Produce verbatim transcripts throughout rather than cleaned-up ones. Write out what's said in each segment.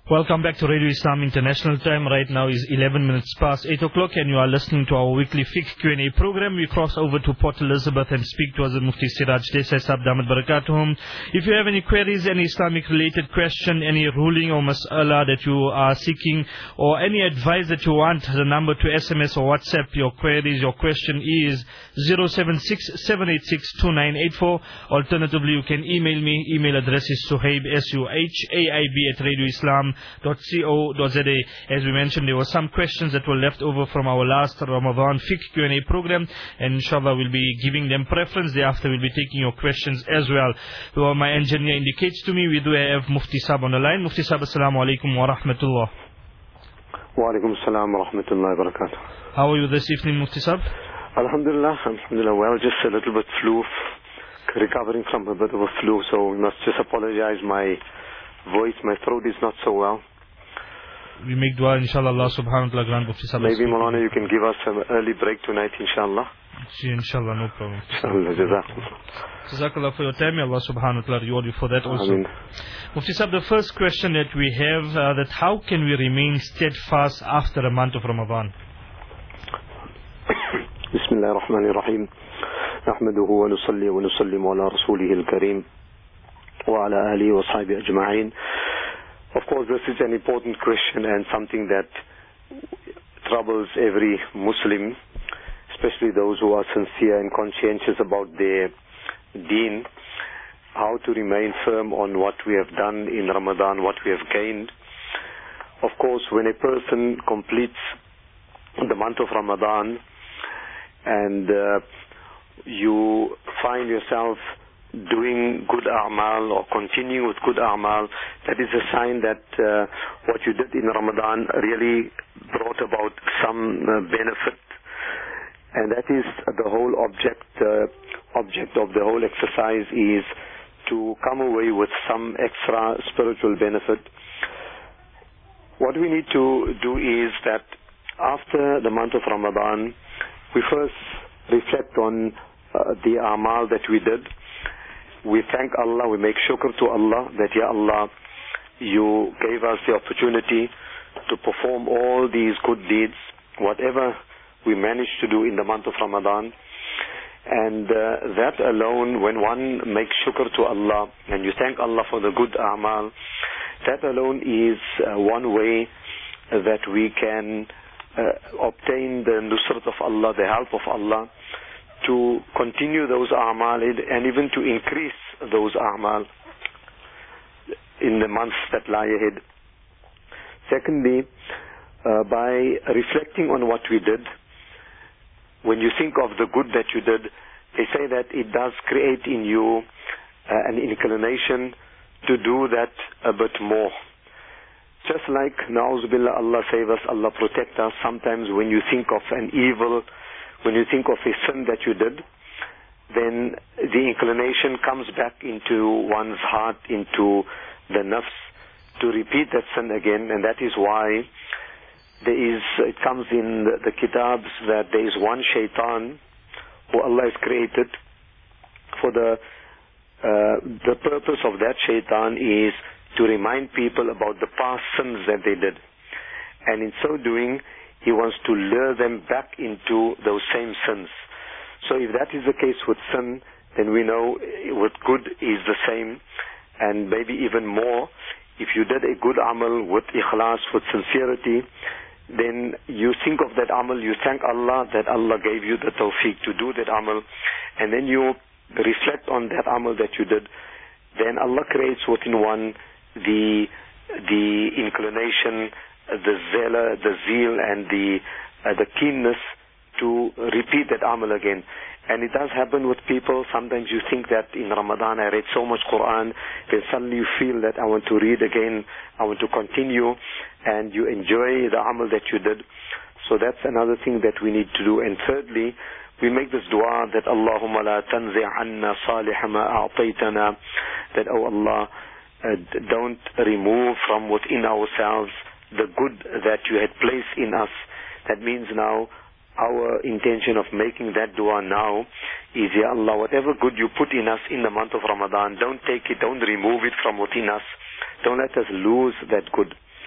Welcome back to Radio Islam International. Time right now is eleven minutes past eight o'clock and you are listening to our weekly Fiqh Q and A program. We cross over to Port Elizabeth and speak to Hazrat Mufti Siraj Desai Sahab Damat Barakatuhum. If you have any queries, any Islamic related question, any ruling or mas'ala that you are seeking, or any advice that you want, the number to S M S or WhatsApp your queries, your question is zero seven six, seven eight six, two nine eight four. Alternatively, you can email me. Email address is Suhaib, S U H A I B at Radio Islam .co.za. As we mentioned, there were some questions that were left over from our last Ramadan Fiqh Q and A program, and inshallah we'll be giving them preference. Thereafter we'll be taking your questions as well. Well, my engineer indicates to me we do have Mufti Sahab on the line. Mufti Sahab, assalamu alaikum wa rahmatullah. Wa alaikum assalam wa rahmatullahi wa barakatuh. How are you this evening, Mufti Sahab? Alhamdulillah, alhamdulillah. Well, just a little bit flu, recovering from a bit of a flu, so we must just apologize. My voice, my throat is not so well. We make dua, inshallah, Allah subhanahu wa ta'ala grant Mufti Sahab. Maybe, Maulana, you can give us an early break tonight, inshallah. Inshallah, no problem. Inshallah, jazakallah. Jazakallah for your time. Allah subhanahu wa ta'ala reward you for that also. Ameen. Mufti Sahab, the first question that we have, uh, that how can we remain steadfast after a month of Ramadan? Bismillah ar-Rahman ar-Rahim. نحمده ونصلي ونسلم على رسوله الكريم وعلى آله وصحبه أجمعين. Of course, this is an important question and something that troubles every Muslim, especially those who are sincere and conscientious about their deen, how to remain firm on what we have done in Ramadan, what we have gained. Of course, when a person completes the month of Ramadan and uh, you find yourself doing good a'mal or continuing with good a'mal, that is a sign that uh, what you did in Ramadan really brought about some uh, benefit. And that is uh, the whole object uh, object of the whole exercise, is to come away with some extra spiritual benefit. What we need to do is that after the month of Ramadan, we first reflect on uh, the a'mal that we did. We thank Allah, we make shukr to Allah that, Ya Allah, you gave us the opportunity to perform all these good deeds, whatever we managed to do in the month of Ramadan. And uh, that alone, when one makes shukr to Allah and you thank Allah for the good a'mal, that alone is uh, one way that we can uh, obtain the nusrat of Allah, the help of Allah, to continue those a'mal and even to increase those a'mal in the months that lie ahead. Secondly, uh, by reflecting on what we did, when you think of the good that you did, they say that it does create in you uh, an inclination to do that a bit more. Just like, na'uz billah, Allah save us, Allah protect us, sometimes when you think of an evil, when you think of a sin that you did, then the inclination comes back into one's heart, into the nafs, to repeat that sin again. And that is why there is, it comes in the, the kitabs that there is one shaitan who Allah has created. For the uh, the purpose of that shaitan is to remind people about the past sins that they did. And in so doing, he wants to lure them back into those same sins. So if that is the case with sin, then we know with good is the same, and maybe even more. If you did a good amal with ikhlas, with sincerity, then you think of that amal, you thank Allah that Allah gave you the tawfiq to do that amal, and then you reflect on that amal that you did, then Allah creates within one the the inclination, the zeal, the zeal and the uh, the keenness to repeat that amal again. And it does happen with people. Sometimes you think that in Ramadan I read so much Quran, then suddenly you feel that I want to read again, I want to continue, and you enjoy the amal that you did. So that's another thing that we need to do. And thirdly, we make this dua that Allahumma la tanzi' anna salih ma a'taytana, that, oh Allah, uh, don't remove from within ourselves the good that you had placed in us. That means now our intention of making that dua now is, Ya Allah, whatever good you put in us in the month of Ramadan, don't take it, don't remove it from within us. Don't let us lose that good.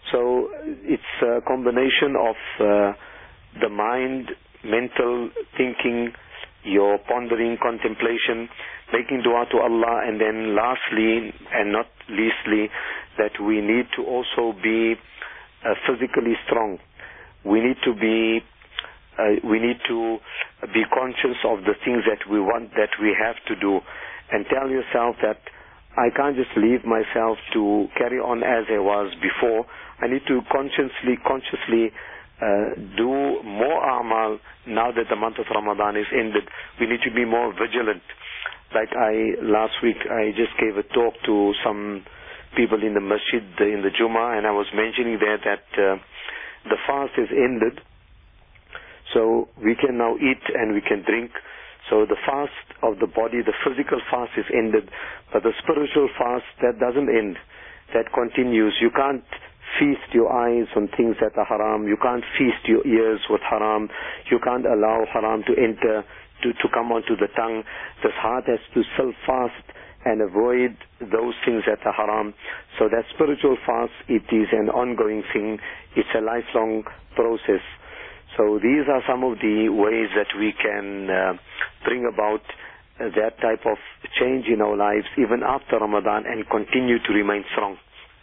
So it's a combination of uh, the mind, mental thinking, your pondering, contemplation, making dua to Allah, and then lastly and not leastly, that we need to also be uh, physically strong. We need to be uh, we need to be conscious of the things that we want, that we have to do, and tell yourself that I can't just leave myself to carry on as I was before. I need to consciously consciously Uh, do more amal now that the month of Ramadan is ended. We need to be more vigilant. Like I, last week, I just gave a talk to some people in the masjid, in the Jummah, and I was mentioning there that uh, the fast is ended. So we can now eat and we can drink. So the fast of the body, the physical fast is ended, but the spiritual fast, that doesn't end. That continues. You can't feast your eyes on things that are haram. You can't feast your ears with haram. You can't allow haram to enter, to, to come onto the tongue. This heart has to still fast and avoid those things that are haram. So that spiritual fast, it is an ongoing thing. It's a lifelong process. So these are some of the ways that we can uh, bring about uh, that type of change in our lives even after Ramadan and continue to remain strong.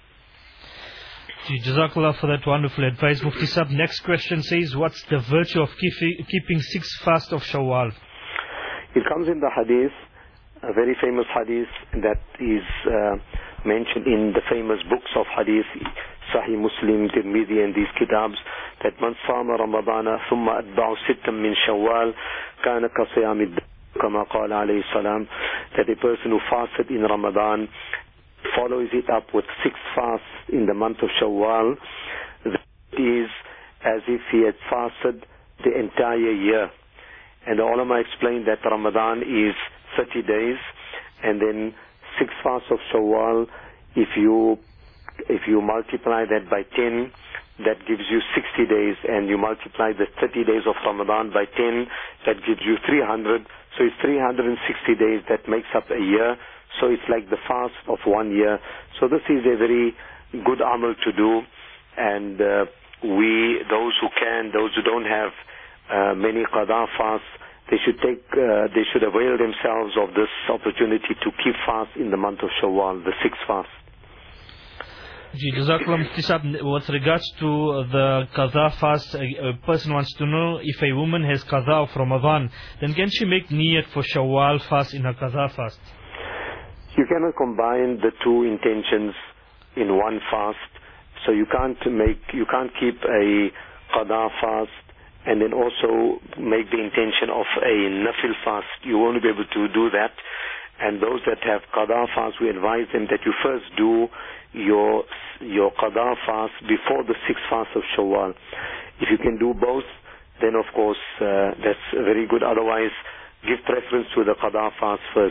Jazakallah for that wonderful advice, Mufti Sahib. Next question says, what's the virtue of keep, keeping six fast of Shawwal? It comes in the hadith, a very famous hadith that is uh, mentioned in the famous books of hadith, Sahih Muslim, Tirmidhi, and these kitabs, that man sama Ramadana thumma atba'u sittam min Shawwal kana ka siyamid kama qala alayhi salam, that a person who fasted in Ramadan follows it up with six fasts in the month of Shawwal, that is as if he had fasted the entire year. And the ulama explained that Ramadan is thirty days, and then six fasts of Shawwal, if you if you multiply that by ten, that gives you sixty days, and you multiply the thirty days of Ramadan by ten, that gives you three hundred. So it's three hundred sixty days that makes up a year. So it's like the fast of one year. So this is a very good amal to do, and uh, we, those who can, those who don't have uh, many qada fasts, they should take, uh, they should avail themselves of this opportunity to keep fast in the month of Shawwal, the sixth fast. Jazakallah, Mufti Sahib. With regards to the qadha fast, a, a person wants to know, if a woman has qadha of Ramadan, then can she make niyat for Shawwal fast in her qadha fast? You cannot combine the two intentions in one fast. So you can't make, you can't keep a qada fast and then also make the intention of a nafil fast. You won't be able to do that. And those that have qada fast, we advise them that you first do your your qada fast before the sixth fast of Shawwal. If you can do both, then of course uh, that's very good. Otherwise, give preference to the qada fast first.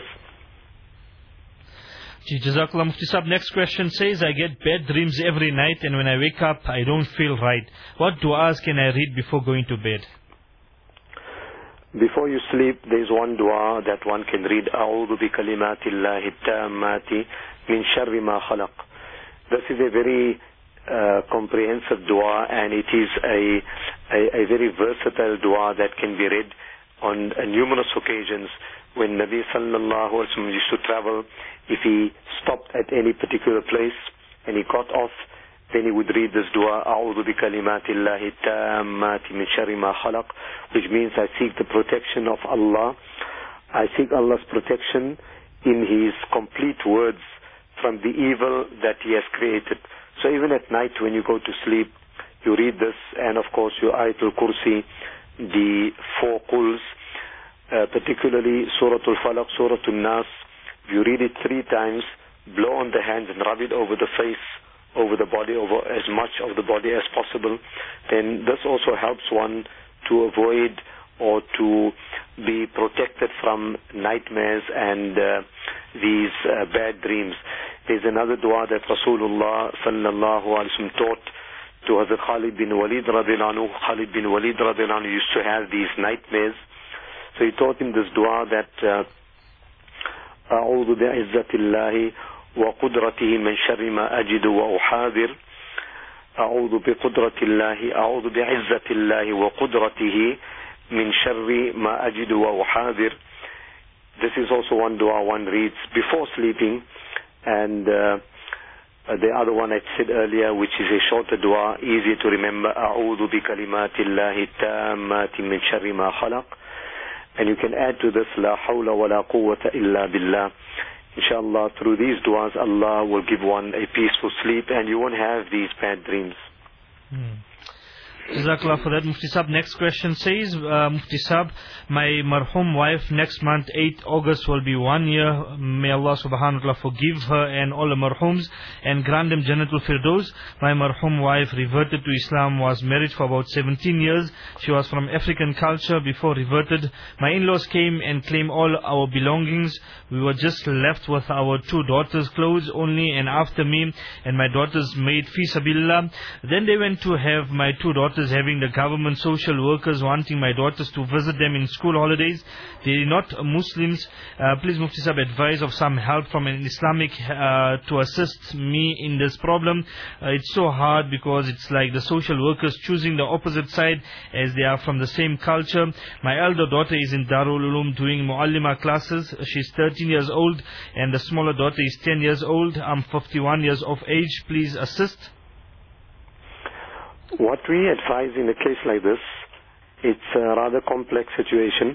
Jazakallah, Mufti Sahib. Next question says, I get bad dreams every night, and when I wake up, I don't feel right. What du'as can I read before going to bed? Before you sleep, there is one dua that one can read. أعوذ بكلمات الله التامات من شر ما خلق. This is a very uh, comprehensive dua, and it is a, a, a very versatile dua that can be read on uh, numerous occasions. When Nabi sallallahu alaihi wasallam used to travel, if he stopped at any particular place and he got off, then he would read this dua, أعوذ بكلمات الله التامات من شر ما خلق, which means I seek the protection of Allah. I seek Allah's protection in His complete words from the evil that He has created. So even at night when you go to sleep, you read this, and of course your Ayatul Kursi, the four quls, uh, particularly Surah Al-Falaq, Surah Al-Nas. You read it three times, blow on the hands and rub it over the face, over the body, over as much of the body as possible. Then this also helps one to avoid or to be protected from nightmares and uh, these uh, bad dreams. There's another dua that Rasulullah sallallahu alaihi wasallam taught to Hazrat Khalid bin Walid radhiyallahu anhu. Khalid bin Walid radhiyallahu anhu used to have these nightmares. So he taught him this dua that أعوذ بعزة الله وقدرته من شر ما أجد وأحاذر أعوذ بقدرة الله أعوذ بعزة الله وقدرته من شر ما أجد وأحاذر. This is also one dua one reads before sleeping, and uh, the other one I said earlier, which is a shorter dua, easy to remember, أعوذ بكلمات الله التامات من شر ما خلق. And you can add to this, لا حول ولا قوة إلا بالله. Inshallah, through these duas, Allah will give one a peaceful sleep and you won't have these bad dreams. Hmm. Jazakallah for that, Mufti Sahab. Next question says, uh, Mufti Sahab, my marhum wife next month, eighth August, will be one year. May Allah subhanahu wa ta'ala forgive her and all the marhums and grant them Jannatul Firdaus. My marhum wife reverted to Islam, was married for about seventeen years. She was from African culture before reverted. My in-laws came and claimed all our belongings. We were just left with our two daughters' clothes only, and after me and my daughters made fi sabilillah. Then they went to have my two daughters having the government social workers wanting my daughters to visit them in school holidays. They are not Muslims. Uh, please Mufti Sahib, advise of some help from an Islamic uh, to assist me in this problem. Uh, it's so hard because it's like the social workers choosing the opposite side as they are from the same culture. My elder daughter is in Darul Uloom doing Muallima classes. She's thirteen years old and the smaller daughter is ten years old. I'm fifty-one years of age. Please assist. What we advise in a case like this, it's a rather complex situation.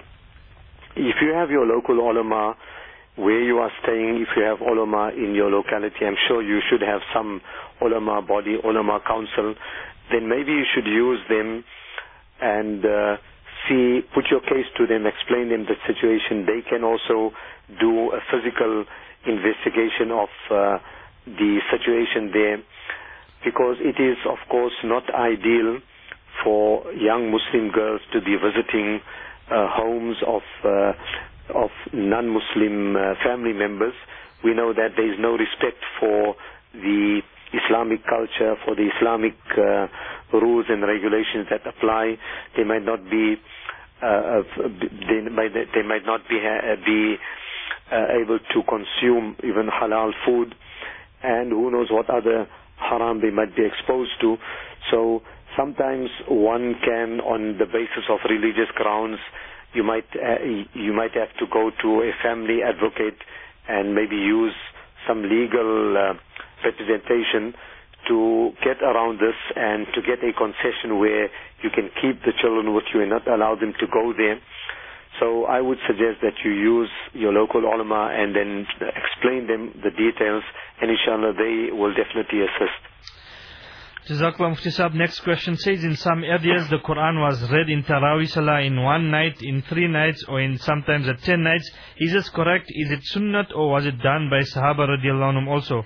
If you have your local ulama where you are staying, if you have ulama in your locality, I'm sure you should have some ulama body, ulama council, then maybe you should use them and uh, see, put your case to them, explain them the situation. They can also do a physical investigation of uh, the situation there. Because it is, of course, not ideal for young Muslim girls to be visiting uh, homes of uh, of non-Muslim uh, family members. We know that there is no respect for the Islamic culture, for the Islamic uh, rules and regulations that apply. They might not be uh, they might they might not be uh, be uh, able to consume even halal food, and who knows what other haram they might be exposed to. So sometimes one can, on the basis of religious grounds, you might uh, you might have to go to a family advocate and maybe use some legal uh, representation to get around this and to get a concession where you can keep the children with you and not allow them to go there. So I would suggest that you use your local ulama and then explain them the details, and inshallah they will definitely assist. Jazakallah Mufti Sahab. Next question says, in some areas the Quran was read in Taraweeh Salah in one night, in three nights, or in sometimes at ten nights. Is this correct? Is it sunnat, or was it done by Sahaba radiallahu anhum also?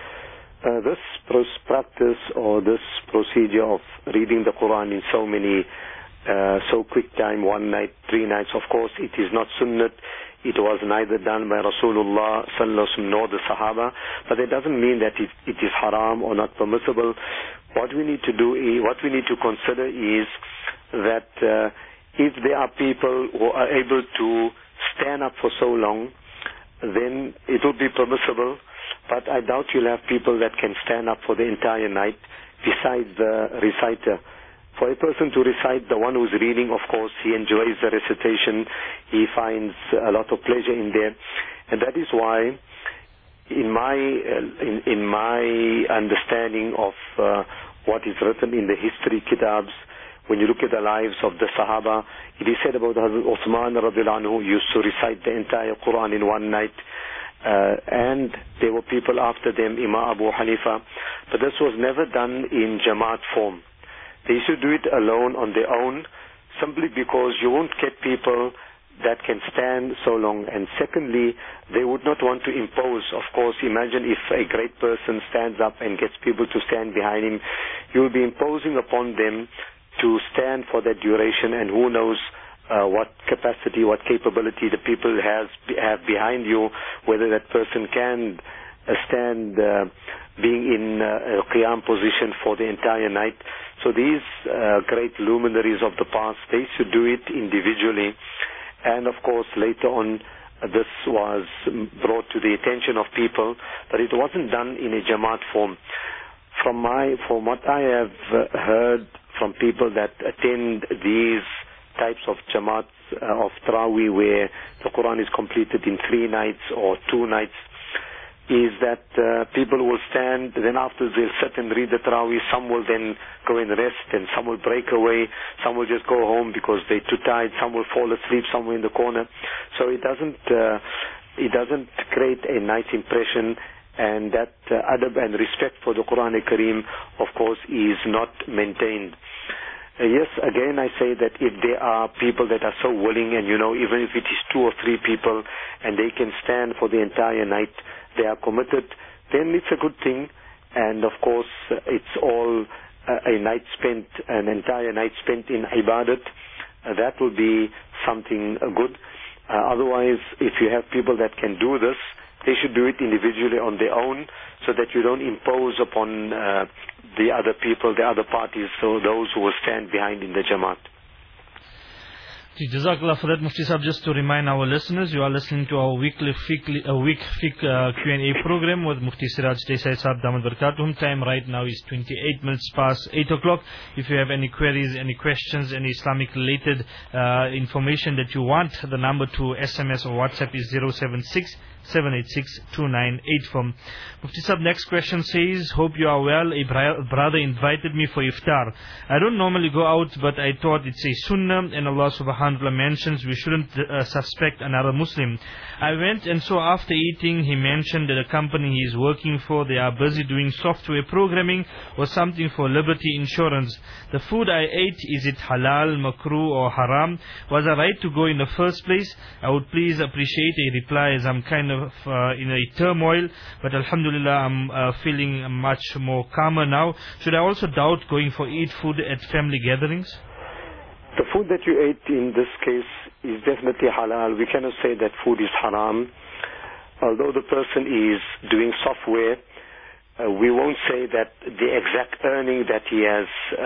Uh, this practice or this procedure of reading the Quran in so many Uh, so quick time, one night, three nights, of course it is not sunnat. It was neither done by Rasulullah sallallahu alaihi wasallam nor the Sahaba, but it doesn't mean that it, it is haram or not permissible. What we need to do is, what we need to consider is that uh, if there are people who are able to stand up for so long, then it will be permissible, but I doubt you'll have people that can stand up for the entire night besides the reciter. For a person to recite, the one who's reading, of course, he enjoys the recitation, he finds a lot of pleasure in there, and that is why, in my uh, in, in my understanding of uh, what is written in the history kitabs, when you look at the lives of the Sahaba, it is said about Hazrat Uthman radiallahu anhu used to recite the entire Quran in one night, uh, and there were people after them, Imam Abu Hanifa, but this was never done in Jamaat form. They should do it alone on their own, simply because you won't get people that can stand so long. And secondly, they would not want to impose. Of course, imagine if a great person stands up and gets people to stand behind him. You'll be imposing upon them to stand for that duration, and who knows uh, what capacity, what capability the people has have behind you, whether that person can uh, stand uh, being in uh, a qiyam position for the entire night. So these uh, great luminaries of the past, they should do it individually. And of course, later on, uh, this was brought to the attention of people, but it wasn't done in a Jamaat form. from my, from what I have uh, heard from people that attend these types of Jamaats uh, of Taraweeh where the Quran is completed in three nights or two nights, is that uh, people will stand, then after they'll sit and read the Taraweeh, some will then go and rest, and some will break away, some will just go home because they're too tired, some will fall asleep somewhere in the corner. So it doesn't, uh, it doesn't create a nice impression, and that uh, adab and respect for the Quran Kareem, of course, is not maintained. Uh, yes, again I say that if there are people that are so willing, and you know, even if it is two or three people, and they can stand for the entire night, they are committed, then it's a good thing. And of course, uh, it's all uh, a night spent, an entire night spent in ibadat. Uh, that will be something uh, good. Uh, otherwise, if you have people that can do this, they should do it individually on their own, so that you don't impose upon uh, the other people, the other parties, so those who will stand behind in the Jamaat. Jazakallah for that, Mufti Sahib. Just to remind our listeners, you are listening to our weekly fiqh, uh, week fiqh uh, Q and A program with Mufti Siraj Desai Sahib Damat Barakatuhum. Time right now is twenty-eight minutes past eight o'clock. If you have any queries, any questions, any Islamic related uh, information that you want, the number to S M S or WhatsApp is zero seven six seven eight six two nine eight four. Mufti Sahib, next question says, hope you are well. A bra- brother invited me for iftar. I don't normally go out, but I thought it's a sunnah, and Allah subhanahu wa ta'ala mentions we shouldn't uh, suspect another Muslim. I went, and so after eating, he mentioned that the company he is working for, they are busy doing software programming or something for Liberty Insurance. The food I ate, is it halal, makruh or haram? Was I right to go in the first place? I would please appreciate a reply, as I'm kind of uh, in a turmoil, but alhamdulillah I'm uh, feeling much more calmer now. Should I also doubt going for eat food at family gatherings? The food that you ate in this case is definitely halal. We cannot say that food is haram. Although the person is doing software, uh, we won't say that the exact earning that he has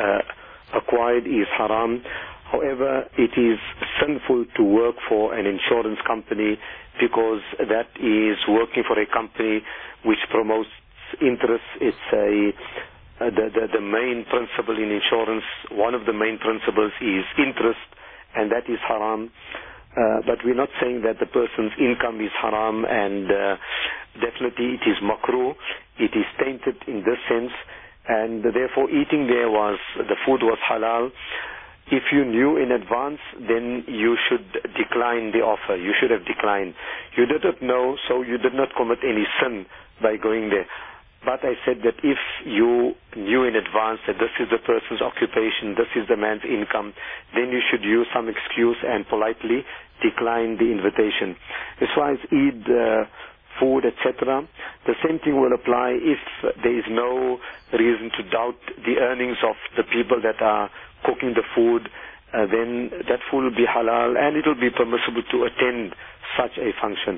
uh, acquired is haram. However, it is sinful to work for an insurance company, because that is working for a company which promotes interest. It's a uh, the, the the main principle in insurance. One of the main principles is interest, and that is haram. Uh, but we're not saying that the person's income is haram, and uh, definitely it is makruh. It is tainted in this sense, and therefore eating there was, the food was halal. If you knew in advance, then you should decline the offer. You should have declined. You did not know, so you did not commit any sin by going there. But I said that if you knew in advance that this is the person's occupation, this is the man's income, then you should use some excuse and politely decline the invitation. As far as Eid uh, food, et cetera, the same thing will apply if there is no reason to doubt the earnings of the people that are cooking the food. Uh, then that food will be halal, and it will be permissible to attend such a function.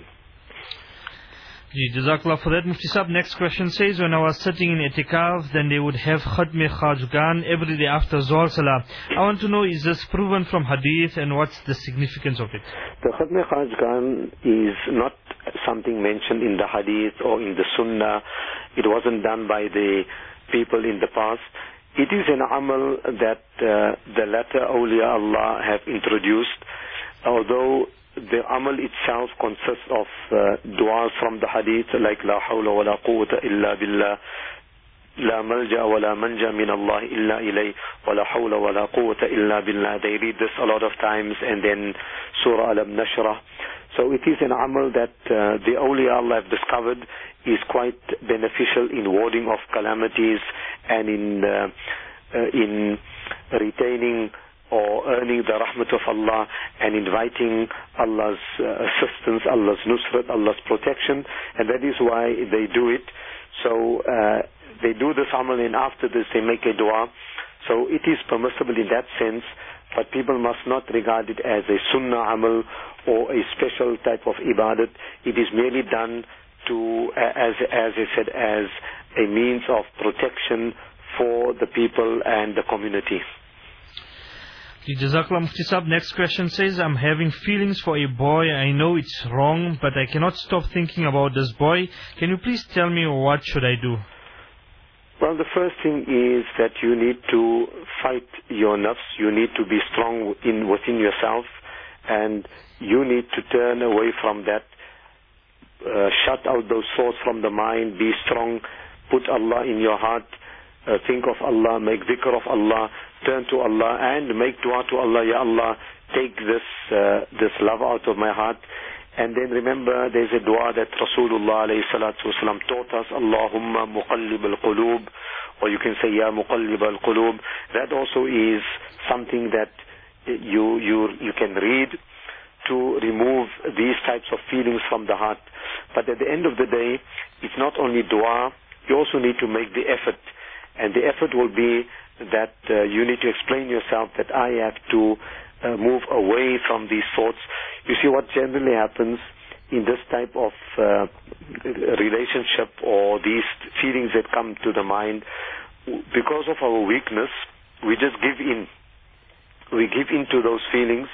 Jazakallah for that, Mufti Sahib. Next question says, when I was sitting in Etikaf, then they would have Khatme Khajgan every day after Zohar Salah. I want to know, is this proven from Hadith, and what's the significance of it? The Khatme Khajgan is not something mentioned in the Hadith or in the Sunnah. It wasn't done by the people in the past. It is an amal that uh, the latter awliya Allah have introduced, although the amal itself consists of uh, du'as from the hadith, like la hawla wa la quwwata illa billah, la malja wa la manja min Allah illa ilay, wa la hawla wa la quwwata illa billah. They read this a lot of times, and then Surah Alam Nashrah. So it is an amal that uh, the awliya Allah have discovered is quite beneficial in warding off calamities, and in uh, uh, in retaining or earning the rahmat of Allah, and inviting Allah's uh, assistance, Allah's nusrat, Allah's protection, and that is why they do it. So uh, they do this amal, and after this they make a dua. So it is permissible in that sense, but people must not regard it as a sunnah amal or a special type of ibadat. It is merely done to, as as I said, as a means of protection for the people and the community. Jazakallah Mufti Sahib. Next question says, I'm having feelings for a boy. I know it's wrong, but I cannot stop thinking about this boy. Can you please tell me what should I do? Well, the first thing is that you need to fight your nafs. You need to be strong in within yourself, and you need to turn away from that. Uh, shut out those thoughts from the mind. Be strong. Put Allah in your heart. Uh, think of Allah. Make dhikr of Allah. Turn to Allah and make dua to Allah. Ya Allah, take this uh, this love out of my heart. And then remember, there's a dua that Rasulullah alayhi salatu wasalam taught us, Allahumma muqallib al-qulub, or you can say, Ya muqallib al-qulub. That also is something that you, you, you can read to remove these types of feelings from the heart. But at the end of the day, it's not only dua, you also need to make the effort. And the effort will be that uh, you need to explain yourself that I have to Uh, move away from these thoughts. You see, what generally happens in this type of uh, relationship or these feelings that come to the mind, because of our weakness, we just give in. We give in to those feelings.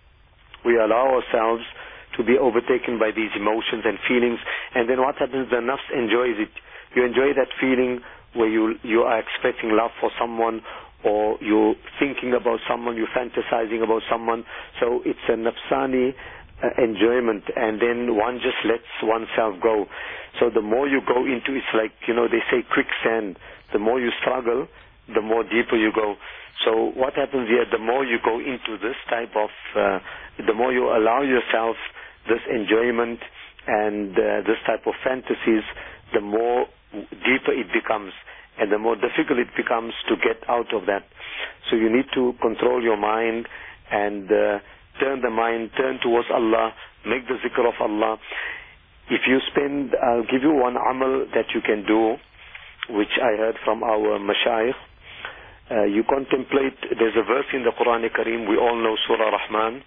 We allow ourselves to be overtaken by these emotions and feelings, and then what happens? The nafs enjoys it. You enjoy that feeling where you you are expecting love for someone, or you're thinking about someone, you're fantasizing about someone. So it's a nafsani uh, enjoyment, and then one just lets oneself go. So the more you go into, it's like, you know, they say quicksand. The more you struggle, the more deeper you go. So what happens here, the more you go into this type of, uh, the more you allow yourself this enjoyment and uh, this type of fantasies, the more deeper it becomes. And the more difficult it becomes to get out of that. So you need to control your mind and uh, turn the mind, turn towards Allah, make the zikr of Allah. If you spend, I'll give you one amal that you can do, which I heard from our mashayikh. Uh, you contemplate, there's a verse in the Quran Kareem, we all know Surah Rahman,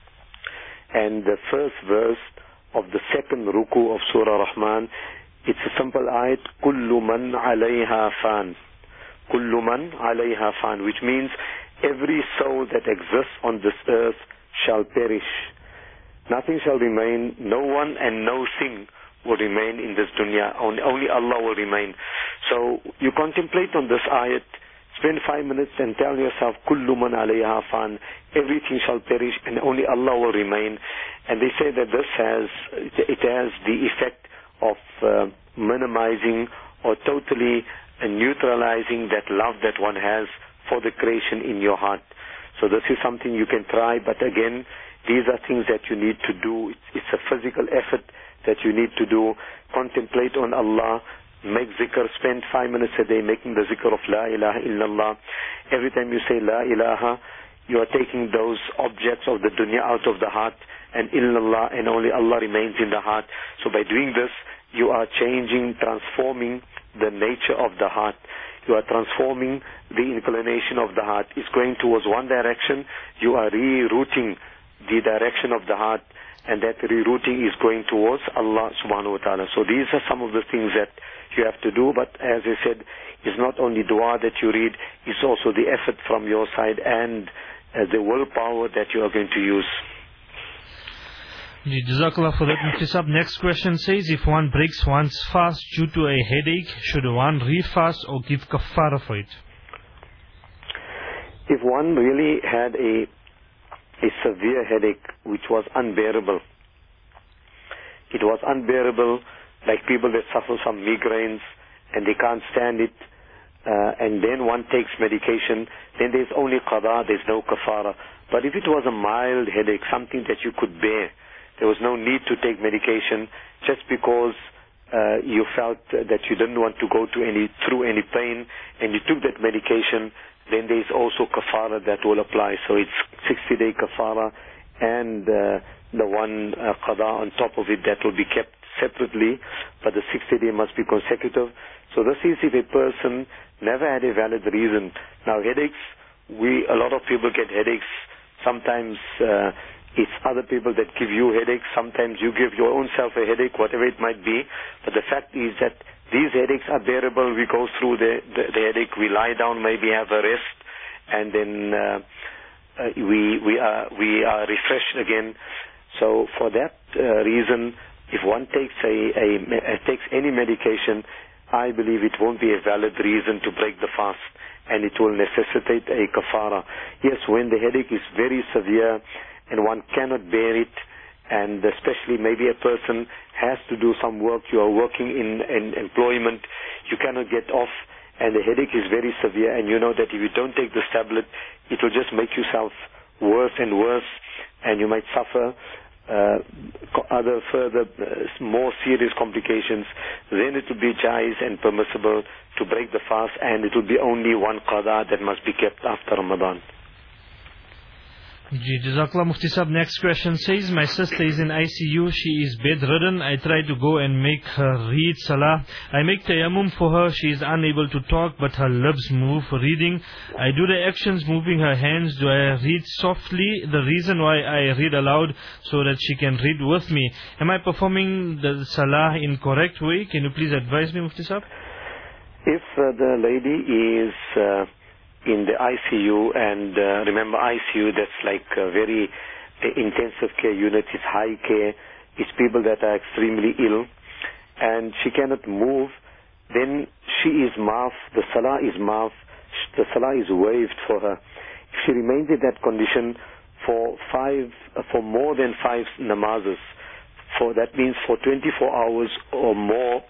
and the first verse of the second ruku of Surah Rahman, it's a simple ayat, kullu man alayha fan. Kullu man alayha fan, which means every soul that exists on this earth shall perish. Nothing shall remain, no one and no thing will remain in this dunya. Only, only Allah will remain. So you contemplate on this ayat, spend five minutes and tell yourself, kullu man alayha fan, everything shall perish and only Allah will remain. And they say that this has, it has the effect of uh, minimizing or totally uh, neutralizing that love that one has for the creation in your heart. So this is something you can try, but again, these are things that you need to do. It's, it's a physical effort that you need to do. Contemplate on Allah, make zikr, spend five minutes a day making the zikr of La ilaha illallah. Every time you say La ilaha, you are taking those objects of the dunya out of the heart, and illallah, and only Allah remains in the heart. So by doing this, you are changing, transforming the nature of the heart. You are transforming the inclination of the heart. It's going towards one direction. You are rerouting the direction of the heart, and that rerouting is going towards Allah subhanahu wa ta'ala. So these are some of the things that you have to do, but as I said, it's not only dua that you read, it's also the effort from your side and uh, the willpower that you are going to use. Jazakallah for that, Mufti Sahib. Next question says, if one breaks one's fast due to a headache, should one refast or give kafara for it? If one really had a a severe headache which was unbearable, it was unbearable, like people that suffer from migraines and they can't stand it, uh, and then one takes medication, then there's only qada, there's no kafara. But if it was a mild headache, something that you could bear, there was no need to take medication just because uh, you felt that you didn't want to go to any through any pain, and you took that medication, then there is also kafara that will apply. So it's sixty day kafara and uh, the one uh, qada on top of it that will be kept separately, but the sixty day must be consecutive. So this is if a person never had a valid reason. Now headaches, we a lot of people get headaches. Sometimes uh, it's other people that give you headaches. Sometimes you give your own self a headache, whatever it might be. But the fact is that these headaches are bearable. We go through the, the, the headache. We lie down, maybe have a rest, and then uh, uh, we we are we are refreshed again. So for that uh, reason, if one takes a, a, a takes any medication, I believe it won't be a valid reason to break the fast, and it will necessitate a kafara. Yes, when the headache is very severe and one cannot bear it, and especially maybe a person has to do some work, you are working in, in employment, you cannot get off, and the headache is very severe, and you know that if you don't take this tablet, it will just make yourself worse and worse, and you might suffer uh, other further, uh, more serious complications. Then it will be jaiz and permissible to break the fast, and it will be only one qada that must be kept after Ramadan. Ji, Jazakallah Mufti Sahib. Next question says, my sister is in I C U. She is bedridden. I try to go and make her read salah. I make tayammum for her. She is unable to talk, but her lips move for reading. I do the actions moving her hands. Do I read softly? The reason why I read aloud, so that she can read with me. Am I performing the salah in correct way? Can you please advise me, Mufti Sahib? If uh, the lady is Uh, in the I C U, and uh, remember I C U, that's like a very uh, intensive care unit, it's high care, it's people that are extremely ill, and she cannot move, then she is maaf, the salah is maaf, the salah is waived for her. If she remains in that condition for five, uh, for more than five namazes, for that means for twenty-four hours or more,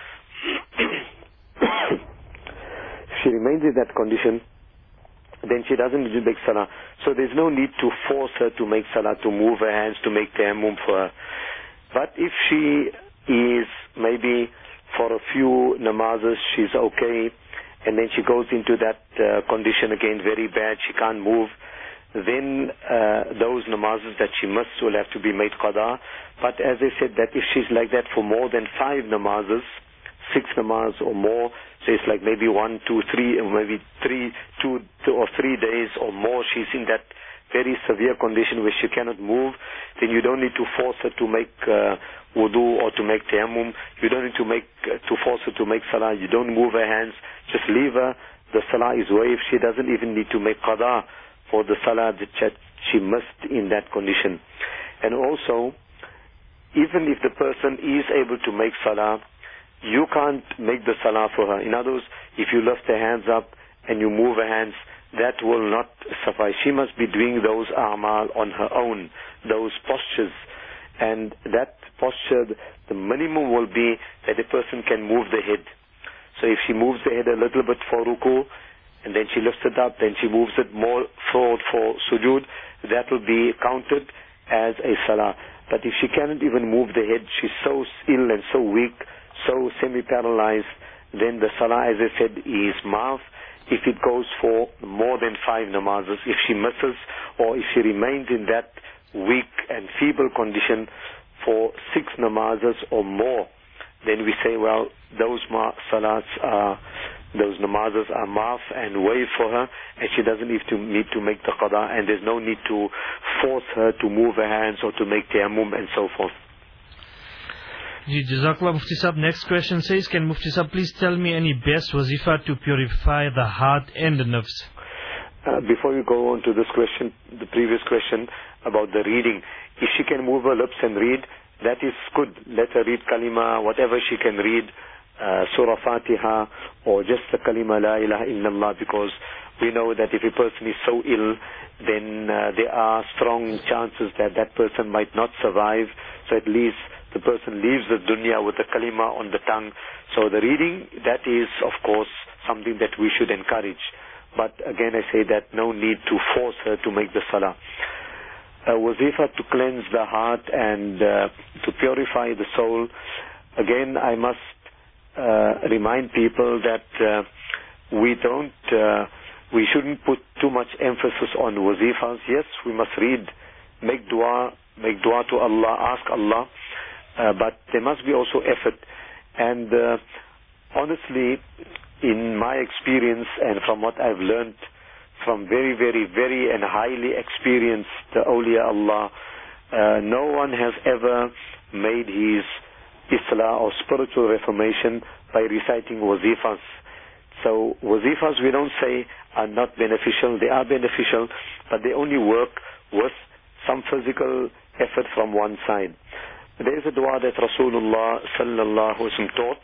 if she remains in that condition, then she doesn't need to make salah. So there's no need to force her to make salah, to move her hands, to make tayammum for her. But if she is maybe for a few namazes, she's okay, and then she goes into that uh, condition again, very bad, she can't move, then uh, those namazes that she missed will have to be made qada. But as I said, that if she's like that for more than five namazes, six namaz or more, so it's like maybe one, two, three, or maybe three, two, two or three days or more, she's in that very severe condition where she cannot move, then you don't need to force her to make uh, wudu or to make tayammum. You don't need to make uh, to force her to make salah. You don't move her hands. Just leave her. The salah is waived. She doesn't even need to make qada for the salah that she missed in that condition. And also, even if the person is able to make salah, you can't make the salah for her. In other words, if you lift her hands up and you move her hands, that will not suffice. She must be doing those a'mal on her own, those postures. And that posture, the minimum will be that a person can move the head. So if she moves the head a little bit for ruku, and then she lifts it up, then she moves it more forward for sujood, that will be counted as a salah. But if she cannot even move the head, she's so ill and so weak, so semi-paralyzed, then the salah, as I said, is maaf. If it goes for more than five namazes, if she misses or if she remains in that weak and feeble condition for six namazes or more, then we say, well, those ma- salats are, those namazes are maaf and waived for her, and she doesn't need to, need to make the qada, and there's no need to force her to move her hands or to make tayammum and so forth. Ji, Jazakallah Mufti Sahib. Next question says, can Mufti Sahib please tell me any best wazifa to purify the heart and the nerves? Uh, before you go on to this question, the previous question about the reading, if she can move her lips and read, that is good. Let her read kalima, whatever she can read, uh, Surah Fatiha, or just the kalima La ilaha illallah, because we know that if a person is so ill, then uh, there are strong chances that that person might not survive. So at least the person leaves the dunya with the kalima on the tongue. So the reading, that is, of course, something that we should encourage. But again, I say that no need to force her to make the salah. Uh, wazifa to cleanse the heart and uh, to purify the soul. Again, I must uh, remind people that uh, we don't, uh, we shouldn't put too much emphasis on wazifas. Yes, we must read, make dua, make dua to Allah, ask Allah. Uh, but there must be also effort. And uh, honestly, in my experience and from what I've learned from very, very, very and highly experienced uh, awliya Allah, uh, no one has ever made his islah or spiritual reformation by reciting wazifas. So wazifas, we don't say are not beneficial. They are beneficial, but they only work with some physical effort from one side. There is a dua that Rasulullah sallallahu alaihi wasallam taught.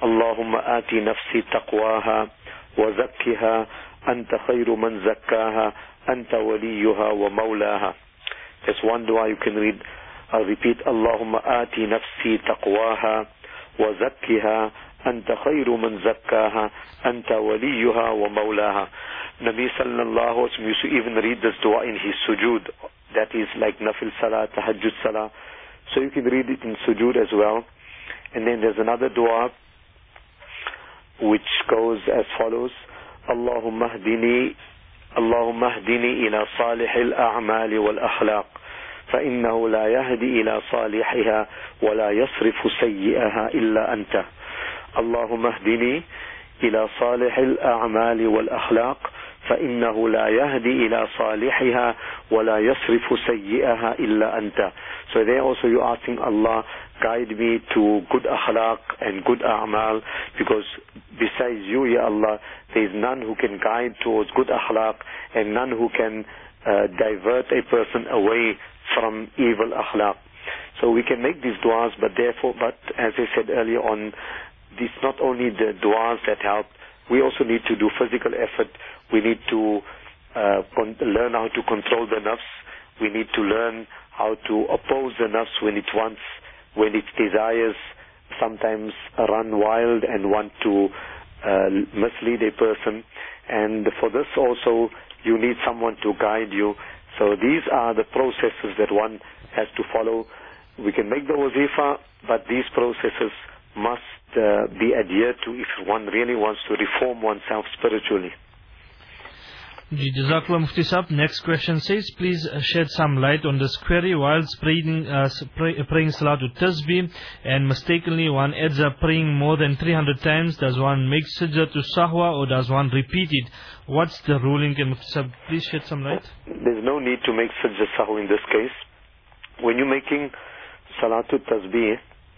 اللهم آتي نفسي تقواها وزكها أنت خير من زكاها أنت وليها ومولاها. That's one dua you can read. I'll repeat. اللهم آتي نفسي تقواها وزكها أنت خير من زكاها أنت وليها ومولاها. Nabi sallallahu alaihi wasallam used to even read this dua in his sujood. That is like nafil salah, tahajjud salah. So you can read it in sujood as well. And then there's another dua which goes as follows. اللهم اهدني اللهم اهدني إلى صالح الأعمال والأخلاق فإنه لا يهدي إلى صالحها ولا يصرف سيئها إلا أنت. اللهم اهدني إلى صالح الأعمال والأخلاق فإنه لا يهدي إلى صالحها ولا يصرف سيئها إلا أنت. So there also you're asking Allah, guide me to good akhlaq and good a'mal, because besides you, Ya Allah, there is none who can guide towards good akhlaq and none who can uh, divert a person away from evil akhlaq. So we can make these du'as, but therefore, but as I said earlier on, it's not only the du'as that help, we also need to do physical effort. We need to uh, con- learn how to control the nafs. We need to learn how to oppose the nafs when it wants, when its desires sometimes run wild and want to uh, mislead a person. And for this also, you need someone to guide you. So these are the processes that one has to follow. We can make the wazifa, but these processes must uh, be adhered to if one really wants to reform oneself spiritually. Jazakallah Mufti Sahib. Next question says, please shed some light on this query. While praying, uh, pray, praying Salatul Tasbih and mistakenly one ends up praying more than three hundred times, does one make Sajda to Sahwa or does one repeat it? What's the ruling? Can Mufti Sahib please shed some light? There's no need to make Sajda Sahwa in this case. When you're making Salatul Tasbih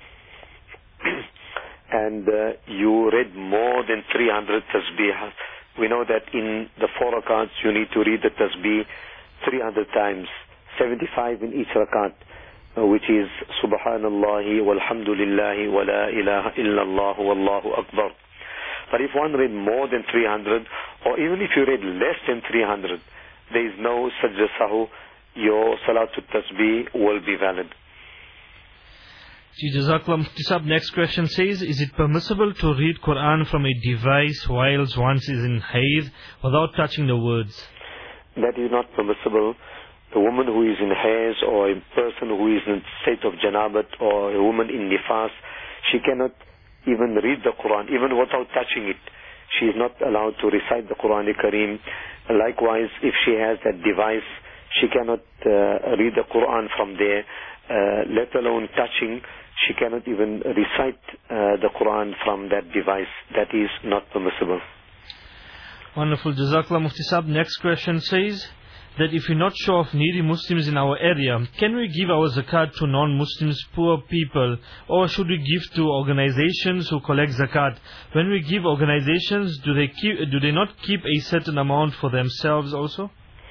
and uh, you read more than three hundred Tasbih, we know that in the four rakats you need to read the tasbih three hundred times, seventy-five in each rakat, uh, which is Subhanallahi walhamdulillahi wa la ilaha illallah wallahu akbar. But if one read more than three hundred, or even if you read less than three hundred, there is no sajda sahu, your salatul tasbih will be valid. Jazakallah Mufti Sahib. Next question says, is it permissible to read Quran from a device whilst one is in hayd without touching the words? That is not permissible. A woman who is in hayd or a person who is in state of janabat or a woman in nifas, she cannot even read the Quran, even without touching it. She is not allowed to recite the Quran Kareem. Likewise, if she has that device, she cannot uh, read the Quran from there, uh, let alone touching. She cannot even recite uh, the Quran from that device. That is not permissible. Wonderful. Jazakallah Mufti Sahib. Next question says that if we're not sure of needy Muslims in our area, can we give our zakat to non-Muslims, poor people, or should we give to organizations who collect zakat? When we give organizations, do they keep, do they not keep a certain amount for themselves also?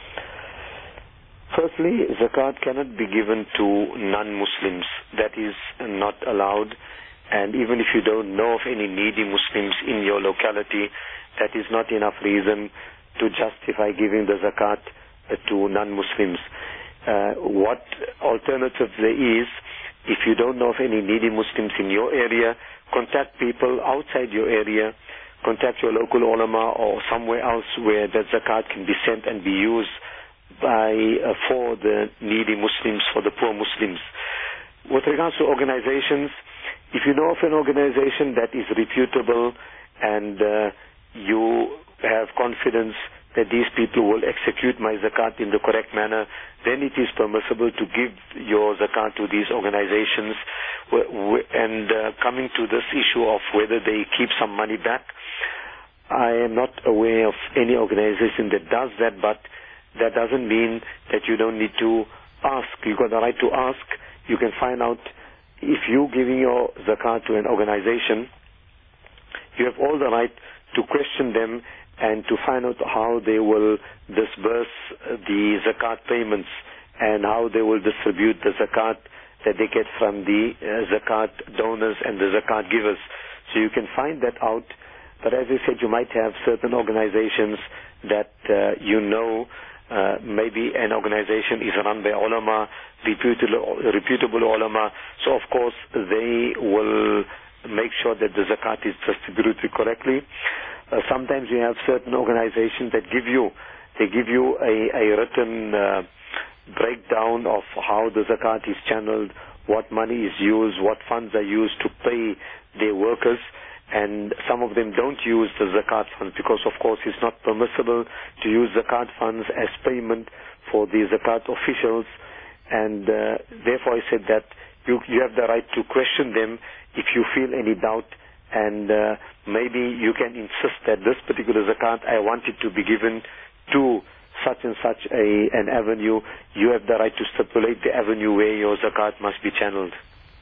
Firstly, zakat cannot be given to non-Muslims. That is not allowed. And even if you don't know of any needy Muslims in your locality, that is not enough reason to justify giving the zakat to non-Muslims. Uh, what alternative there is, if you don't know of any needy Muslims in your area, contact people outside your area, contact your local ulama or somewhere else where that zakat can be sent and be used by uh, for the needy Muslims, for the poor Muslims. With regards to organizations, if you know of an organization that is reputable and uh, you have confidence that these people will execute my zakat in the correct manner, then it is permissible to give your zakat to these organizations. And uh, coming to this issue of whether they keep some money back, I am not aware of any organization that does that, but that doesn't mean that you don't need to ask. You've got the right to ask. You can find out if you're giving your zakat to an organization, you have all the right to question them and to find out how they will disburse the zakat payments and how they will distribute the zakat that they get from the uh, zakat donors and the zakat givers. So you can find that out. But as I said, you might have certain organizations that uh, you know, uh, maybe an organization is run by ulama, reputable, reputable ulama. So of course they will make sure that the zakat is distributed correctly. Uh, sometimes you have certain organizations that give you, they give you a, a written uh, breakdown of how the zakat is channeled, what money is used, what funds are used to pay their workers. And some of them don't use the zakat funds because, of course, it's not permissible to use zakat funds as payment for the zakat officials. And uh, therefore I said that you, you have the right to question them if you feel any doubt. And uh, maybe you can insist that this particular zakat, I want it to be given to such and such a, an avenue. You have the right to stipulate the avenue where your zakat must be channeled.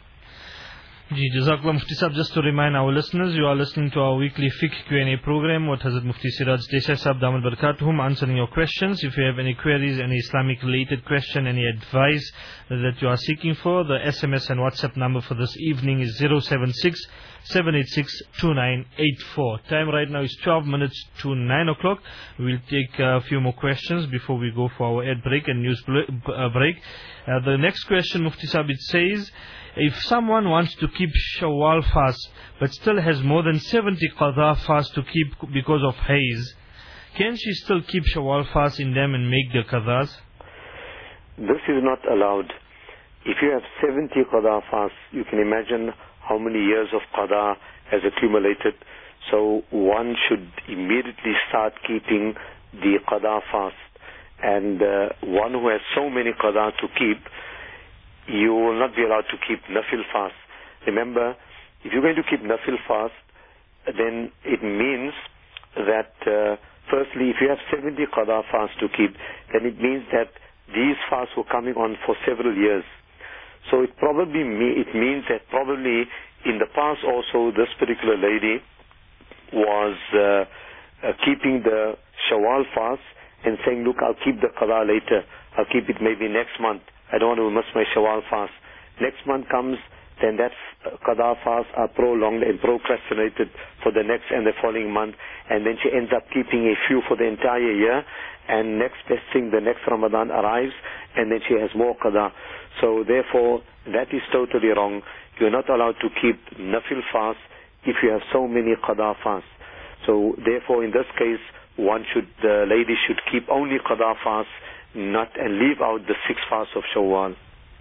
Ji, Jazakallah Mufti Sahab. Just to remind our listeners, you are listening to our weekly fiqh Q and A program with Hazrat Mufti Siraj Desai Sahab Damat Barakatuhum, answering your questions. If you have any queries, any Islamic related question, any advice that you are seeking for, the S M S and WhatsApp number for this evening is zero seven six, seven eight six, two nine eight four. Time right now is twelve minutes to nine o'clock. We'll take a few more questions before we go for our ad break and news break. Uh, the next question, Mufti Sahab, it says, if someone wants to keep Shawwal fast but still has more than seventy qadha fast to keep because of haze, can she still keep Shawwal fast in them and make the qadhas? This is not allowed. If you have seventy qadha fast, you can imagine how many years of qadha has accumulated. So one should immediately start keeping the qadha fast. And uh, one who has so many qadha to keep, you will not be allowed to keep nafil fast. Remember, if you're going to keep nafil fast, then it means that, uh, firstly, if you have seventy qadha fast to keep, then it means that these fasts were coming on for several years. So it probably me, it means that probably in the past also this particular lady was uh, uh, keeping the Shawwal fast and saying, look, I'll keep the qadha later. I'll keep it maybe next month. I don't want to miss my Shawwal fast. Next month comes, then that qadha fast are prolonged and procrastinated for the next and the following month. And then she ends up keeping a few for the entire year. And next best thing, the next Ramadan arrives, and then she has more qadha. So therefore, that is totally wrong. You're not allowed to keep nafil fast if you have so many qadha fasts. So therefore, in this case, one should, the lady should keep only qadha fasts, not and leave out the six fasts of Shawwal.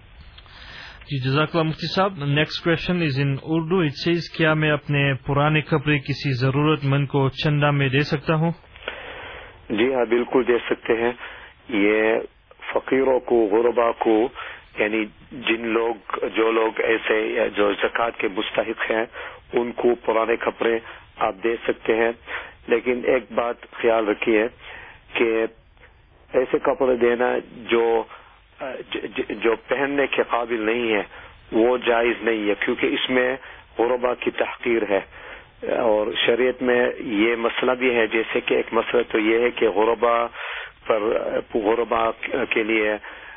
जी, जज़ाकल्लाह मुफ्ती साहब. The next question is in Urdu. It says, क्या मैं अपने पुराने कपड़े किसी जरूरतमंद को चंदा में दे सकता हूँ? जी हाँ, बिल्कुल दे सकते हैं. ये फकीरों को, गुरबा को, यानी जिन लोग, जो लोग ऐसे जो ज़कात के मुस्तहिक हैं, उनको पुराने कपड़े आप दे सकते हैं. लेकिन एक बात ख्याल रखिए कि ऐसे कपड़े देना जो ज, जो पहनने के काबिल नहीं है, वो जायज़ नहीं है, क्योंकि इसमें गुरबा की तहकीर है. और शरीयत में ये मसला भी है, जैसे कि एक मसला तो ये है कि गुरबा पर, गुरबा के लिए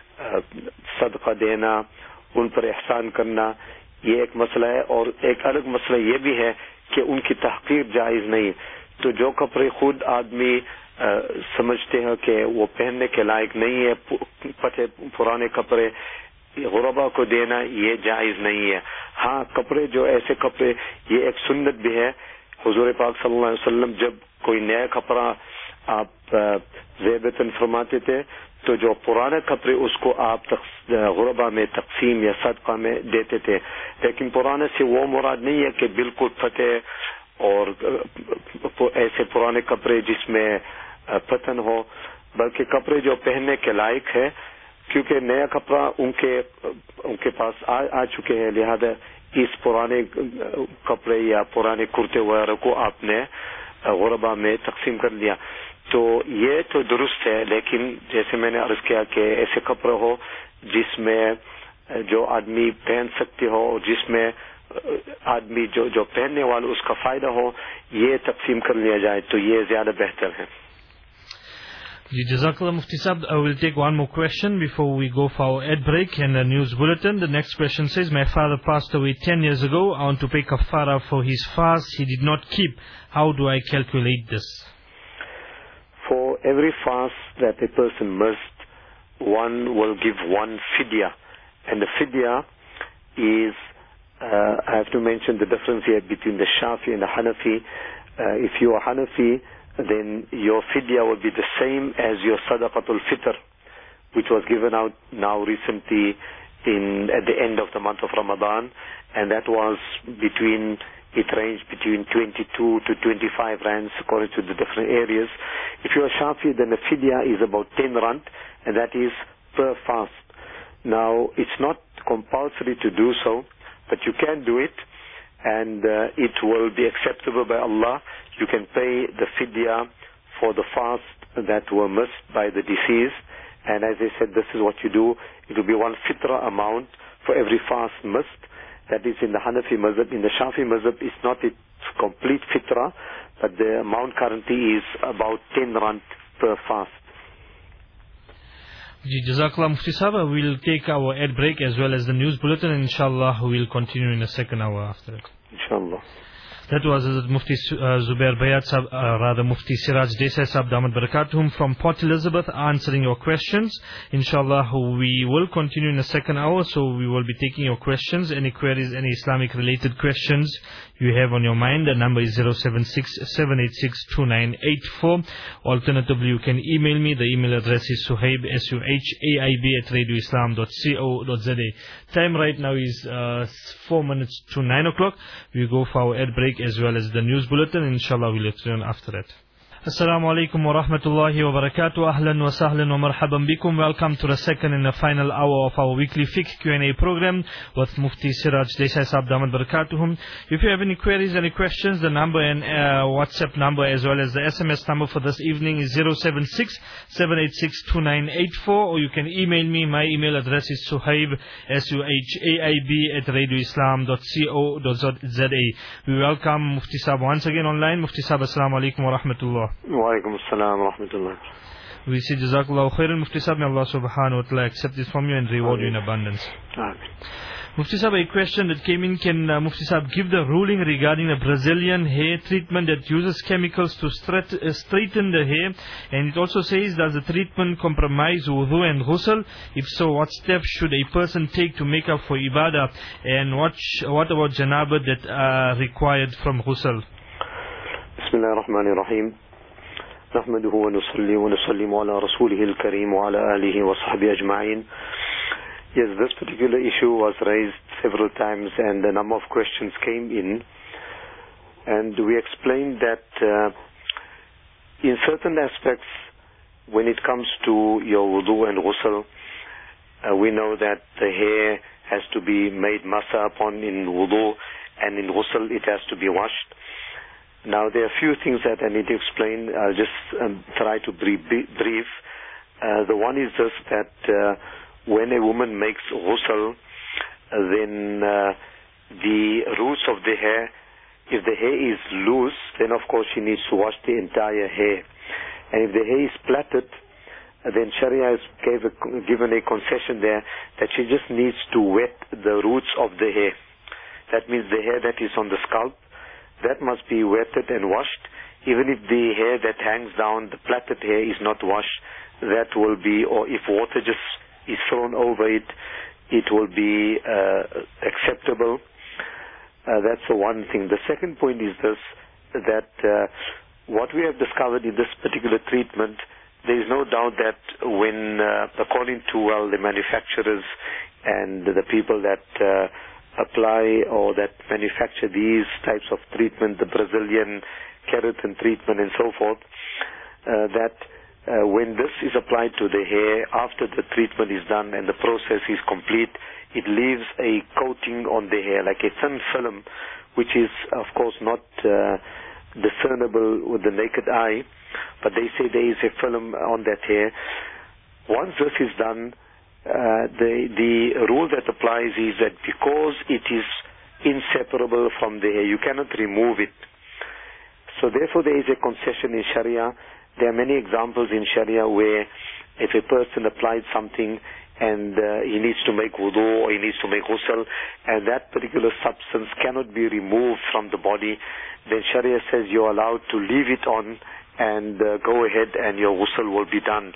सदका देना, उन पर एहसान करना, ये एक मसला है. और एक अलग मसला ये भी है कि उनकी तहकीर जायज़ नहीं. तो जो कपड़े खुद आदमी आ, समझते हैं कि वो पहनने के लायक नहीं है, पटे पुराने कपड़े गुरबा को देना, ये जायज़ नहीं है. हाँ, कपड़े जो ऐसे कपड़े, ये एक सुन्नत भी है. हुजूर पाक सल्लल्लाहु अलैहि वसल्लम जब कोई नया कपड़ा आप ज़ेबतन फरमाते थे, तो जो पुराने कपड़े उसको आप गुरबा में तकसीम या सदका में देते थे. लेकिन पुराने से वो मुराद नहीं है कि बिल्कुल फटे और ऐसे पुराने कपड़े जिसमें पतन हो, बल्कि कपड़े जो पहनने के लायक है, क्योंकि नया कपड़ा उनके उनके पास आ, आ चुके हैं. लिहाजा इस पुराने कपड़े या पुराने कुर्ते वगैरह को आपने गुरबा में तकसीम कर दिया. तो ये तो दुरुस्त है, लेकिन जैसे मैंने अर्ज किया कि ऐसे कपड़े हो जिसमें जो आदमी पहन सकते हो और जिसमें आदमी जो जो पहनने वाला उसका फायदा हो, ये तकसीम कर लिया जाए तो ये ज्यादा बेहतर है. Jazakallah Mufti Sahib. I will take one more question before we go for our ad break and a news bulletin. The next question says, my father passed away ten years ago. I want to pay kafara for his fast he did not keep. How do I calculate this? For every fast that a person missed, one will give one fidya. And the fidya is, uh, I have to mention the difference here between the Shafi and the Hanafi. Uh, if you are Hanafi, then your fidya will be the same as your sadaqatul fitr, which was given out now recently in at the end of the month of Ramadan, and that was between, it ranged between twenty-two to twenty-five rands according to the different areas. If you are Shafi, then the fidya is about ten rand, and that is per fast. Now, it's not compulsory to do so, but you can do it, and uh, it will be acceptable by Allah. You can pay the fidya for the fast that were missed by the deceased, and as I said, this is what you do. It will be one fitra amount for every fast missed. That is in the Hanafi mazhab. In the Shafi mazhab, it's not its complete fitra, but the amount currently is about ten rand per fast. Jazakallah Mufti Sahib. We will take our ad break as well as the news bulletin, and inshallah we will continue in the second hour after it. Inshallah. That was uh, Mufti uh, Zubair Bayat Sahib, uh, rather Mufti Siraj Desai Sahib Damat Barakatuhum from Port Elizabeth, answering your questions. Inshallah, we will continue in the second hour, so we will be taking your questions, any queries, any Islamic related questions you have on your mind. The number is zero seven six, seven eight six, two nine eight four. Alternatively, you can email me. The email address is suhaib, S U H A I B at radio islam dot co dot z a. Time right now is uh, four minutes to nine o'clock. We go for our ad break as well as the news bulletin. Inshallah, we'll return after that. Assalamu alaikum wa rahmatullahi wa barakatuh. Ahlan wa sahlan wa marhaban bikum. Welcome to the second and the final hour of our weekly fiqh Q and A program with Mufti Siraj Desai Sahib Damat Barakatuhum. If you have any queries, any questions, the number and uh, WhatsApp number as well as the S M S number for this evening is zero seven six, seven eight six, two nine eight four, or you can email me. My email address is suhaib, S U H A I B at radio islam dot co dot z a. We welcome Mufti Sahib once again online. Mufti Sahib, assalamu alaikum wa rahmatullah. Wa alaikum assalam wa rahmatullah. We say Jazakallahu khairan Mufti Sahib. May Allah subhanahu wa ta'ala accept this from you and reward you in abundance. Amen. Mufti Sahib, a question that came in, can uh, Mufti Sahib give the ruling regarding a Brazilian hair treatment that uses chemicals to strat- uh, straighten the hair? And it also says, does the treatment compromise wudu and ghusl? If so, what steps should a person take to make up for ibadah? And what, sh- what about janaba that are required from ghusl? Bismillah ar-Rahman ar-Rahim. نحمده ونصلي ونسلم على رسوله الكريم وعلى آله وصحبه أجمعين. Yes, this particular issue was raised several times and a number of questions came in, and we explained that uh, in certain aspects, when it comes to your wudu and ghusl, uh, we know that the hair has to be made masa upon in wudu, and in ghusl it has to be washed. Now, there are a few things that I need to explain. I'll just um, try to be brief. Uh, the one is just that uh, when a woman makes ghusl, uh, then uh, the roots of the hair, if the hair is loose, then of course she needs to wash the entire hair. And if the hair is plaited, uh, then Sharia has gave a, given a concession there that she just needs to wet the roots of the hair. That means the hair that is on the scalp, that must be wetted and washed. Even if the hair that hangs down, the plaited hair, is not washed, that will be, or if water just is thrown over it, it will be uh, acceptable. Uh, that's the one thing. The second point is this, that uh, what we have discovered in this particular treatment, there is no doubt that when, uh, according to well, the manufacturers and the people that uh, apply or that manufacture these types of treatment, the Brazilian keratin treatment and so forth, uh, that uh, when this is applied to the hair, after the treatment is done and the process is complete, it leaves a coating on the hair, like a thin film, which is, of course, not uh, discernible with the naked eye, but they say there is a film on that hair. Once this is done, Uh, the the rule that applies is that because it is inseparable from the hair, you cannot remove it. So therefore there is a concession in Sharia there are many examples in Sharia where if a person applied something and uh, he needs to make wudu or he needs to make ghusl, and that particular substance cannot be removed from the body, then Sharia says you're allowed to leave it on and uh, go ahead and your ghusl will be done.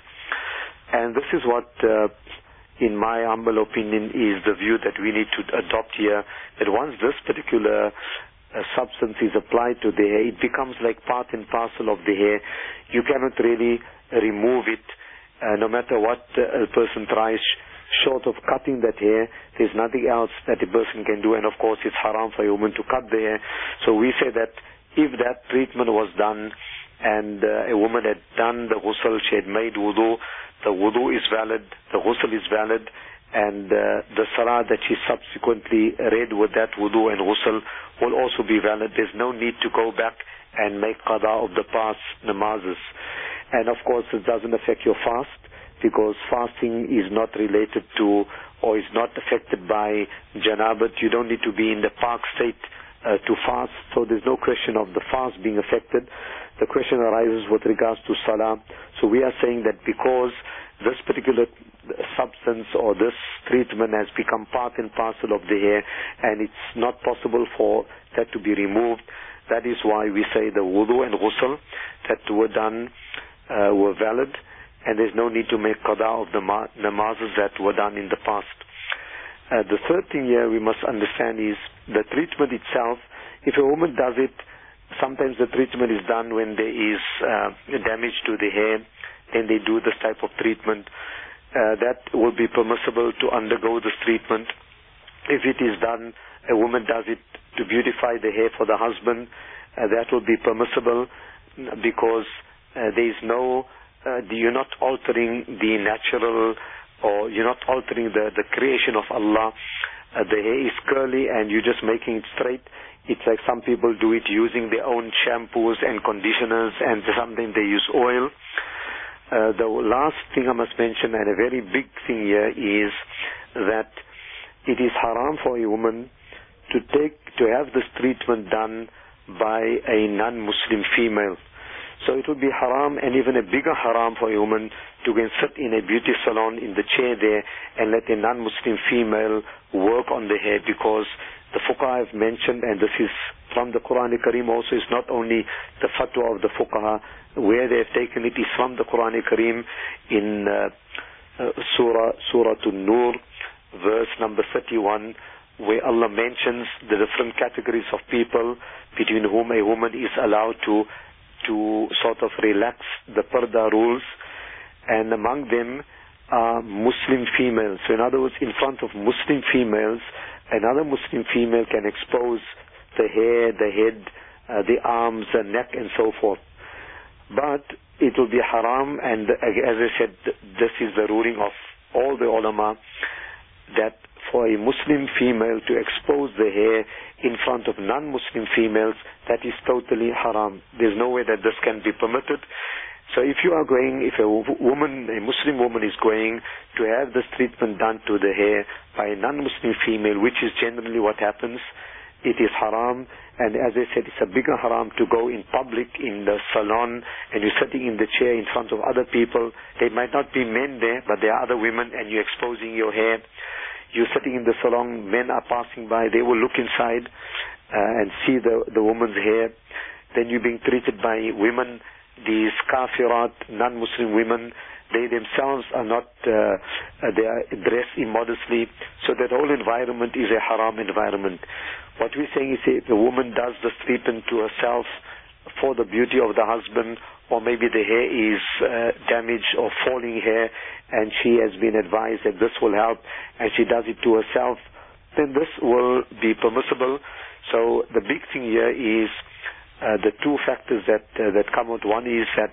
And this is what, uh, in my humble opinion, is the view that we need to adopt here, that once this particular uh, substance is applied to the hair, it becomes like part and parcel of the hair. You cannot really remove it. Uh, no matter what uh, a person tries, short of cutting that hair, there's nothing else that a person can do. And of course, it's haram for a woman to cut the hair. So we say that if that treatment was done and uh, a woman had done the ghusl, she had made wudu, the wudu is valid, the ghusl is valid, and uh, the salah that she subsequently read with that wudu and ghusl will also be valid. There's no need to go back and make qada of the past namazes. And of course, it doesn't affect your fast, because fasting is not related to or is not affected by janabat. You don't need to be in the park state uh, to fast, so there's no question of the fast being affected. The question arises with regards to salah. So we are saying that because this particular substance or this treatment has become part and parcel of the hair and it's not possible for that to be removed, that is why we say the wudu and ghusl that were done Uh, were valid, and there's no need to make qada of the namazes that were done in the past. Uh, the third thing here we must understand is the treatment itself. If a woman does it, sometimes the treatment is done when there is uh, damage to the hair, then they do this type of treatment. Uh, that will be permissible to undergo this treatment. If it is done, a woman does it to beautify the hair for the husband, uh, that will be permissible, because Uh, there is no, uh, you're not altering the natural, or you're not altering the, the creation of Allah. Uh, the hair is curly and you're just making it straight. It's like some people do it using their own shampoos and conditioners, and sometimes they use oil. Uh, the last thing I must mention, and a very big thing here, is that it is haram for a woman to take, to have this treatment done by a non-Muslim female. So it would be haram, and even a bigger haram for a woman to go and sit in a beauty salon in the chair there and let a non-Muslim female work on the hair, because the fuqaha have mentioned, and this is from the Quran Kareem also, is not only the fatwa of the fuqaha, where they have taken it is from the Quran Kareem in uh, uh, Surah, Surah An-Nur, verse number thirty-one, where Allah mentions the different categories of people between whom a woman is allowed to to sort of relax the parda rules, and among them are Muslim females. So in other words, in front of Muslim females, another Muslim female can expose the hair, the head, uh, the arms, the neck, and so forth. But it will be haram, and as I said, this is the ruling of all the ulama, that for a Muslim female to expose the hair in front of non-Muslim females, that is totally haram. There's no way that this can be permitted. So if you are going, if a woman, a Muslim woman is going to have this treatment done to the hair by a non-Muslim female, which is generally what happens, it is haram. And as I said, it's a bigger haram to go in public, in the salon, and you're sitting in the chair in front of other people. They might not be men there, but there are other women, and you're exposing your hair. You're sitting in the salon, men are passing by, they will look inside uh, and see the, the woman's hair. Then you're being treated by women, these kafirat, non-Muslim women. They themselves are not, uh, they are dressed immodestly. So that whole environment is a haram environment. What we're saying is, if a woman does this treatment to herself for the beauty of the husband, or maybe the hair is uh, damaged or falling hair, and she has been advised that this will help, and she does it to herself, then this will be permissible. So the big thing here is uh, the two factors that uh, that come out. One is that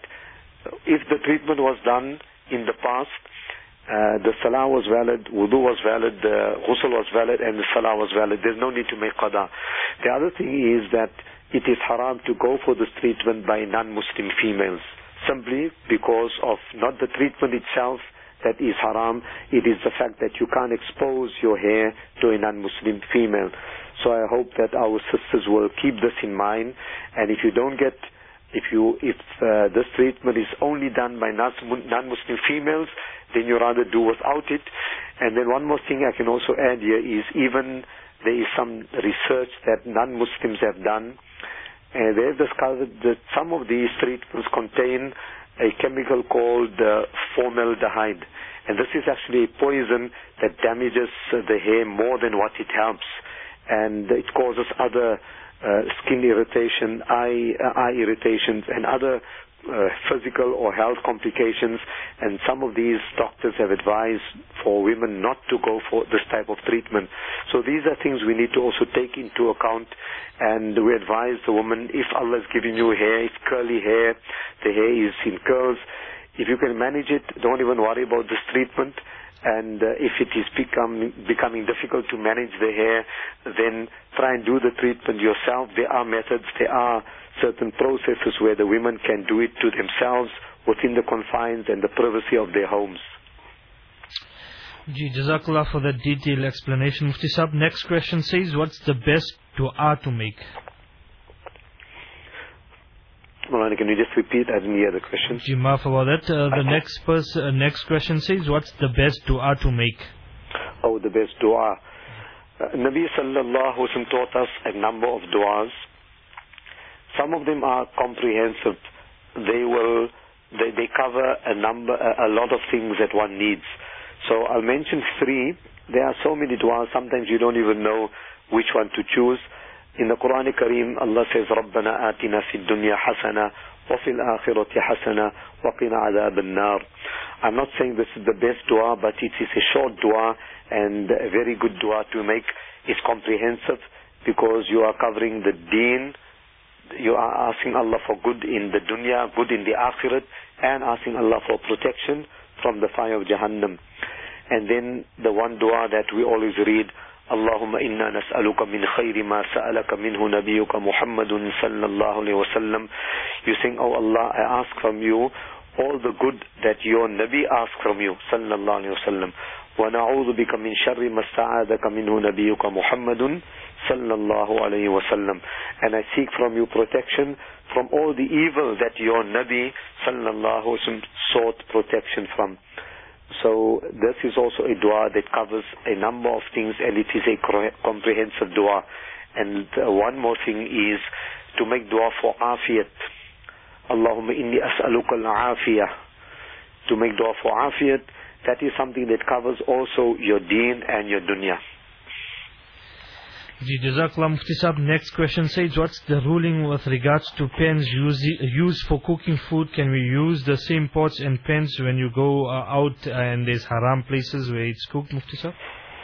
if the treatment was done in the past, uh, the salah was valid, wudu was valid, the ghusl was valid, and the salah was valid. There's no need to make qada. The other thing is that it is haram to go for this treatment by non-Muslim females, simply because of not the treatment itself that is haram, it is the fact that you can't expose your hair to a non-Muslim female. So I hope that our sisters will keep this in mind, and if you don't get If you, if uh, this treatment is only done by non-Muslim females, then you rather do without it. And then one more thing I can also add here is even there is some research that non-Muslims have done, and they've discovered that some of these treatments contain a chemical called uh, formaldehyde. And this is actually a poison that damages uh, the hair more than what it helps. And it causes other uh, skin irritation, eye, uh, eye irritations, and other uh, physical or health complications. And some of these doctors have advised for women not to go for this type of treatment. So these are things we need to also take into account. And we advise the woman, if Allah is giving you hair, it's curly hair, the hair is in curls, if you can manage it, don't even worry about this treatment. And uh, if it is become, becoming difficult to manage the hair, then try and do the treatment yourself. There are methods, there are certain processes where the women can do it to themselves within the confines and the privacy of their homes. Ji, Jazakallah for that detailed explanation. Mufti Sahab, next question says, what's the best dua to make? Mulana, can you just repeat? I didn't hear the question. Ji, maaf about that. Uh, the next pers- uh, next question says, what's the best dua to make? Oh, the best dua. Uh, Nabi sallallahu alaihi wasallam taught us a number of duas. Some of them are comprehensive. They will, they, they cover a number, a, a lot of things that one needs. So I'll mention three. There are so many duas, sometimes you don't even know which one to choose. In the Quran Kareem, Allah says, رَبَّنَا آتِنَا فِي الدُّنْيَا حَسَنَةً وَفِي الْآخِرَةِ حَسَنَةً وَقِنَا عَذَابَ النَّارِ. I'm not saying this is the best dua, but it is a short dua and a very good dua to make. It's comprehensive because you are covering the deen. You are asking Allah for good in the dunya, good in the akhirat, and asking Allah for protection from the fire of Jahannam. And then the one dua that we always read, Allahumma inna nas'aluka min khayri ma sa'alaka minhu nabiyuka Muhammadun sallallahu alayhi wa sallam. You saying, oh Allah, I ask from you all the good that your Nabi asked from you sallallahu alayhi wa sallam. Wa na'udhu bika min sharri ma sta'adaka minhu nabiyuka Muhammadun sallallahu alayhi wa sallam. And I seek from you protection from all the evil that your Nabi sallallahu alayhi wa sallam sought protection from. So this is also a dua that covers a number of things, and it is a comprehensive dua. And uh, one more thing is to make dua for afiyat. Allahumma inni as'aluka al-afiyah. To make dua for afiyat, that is something that covers also your deen and your dunya. Ji, Jazakallah Mufti Sahab. Next question says, what's the ruling with regards to pans used for cooking food? Can we use the same pots and pans when you go uh, out and there's haram places where it's cooked, Mufti Sahab?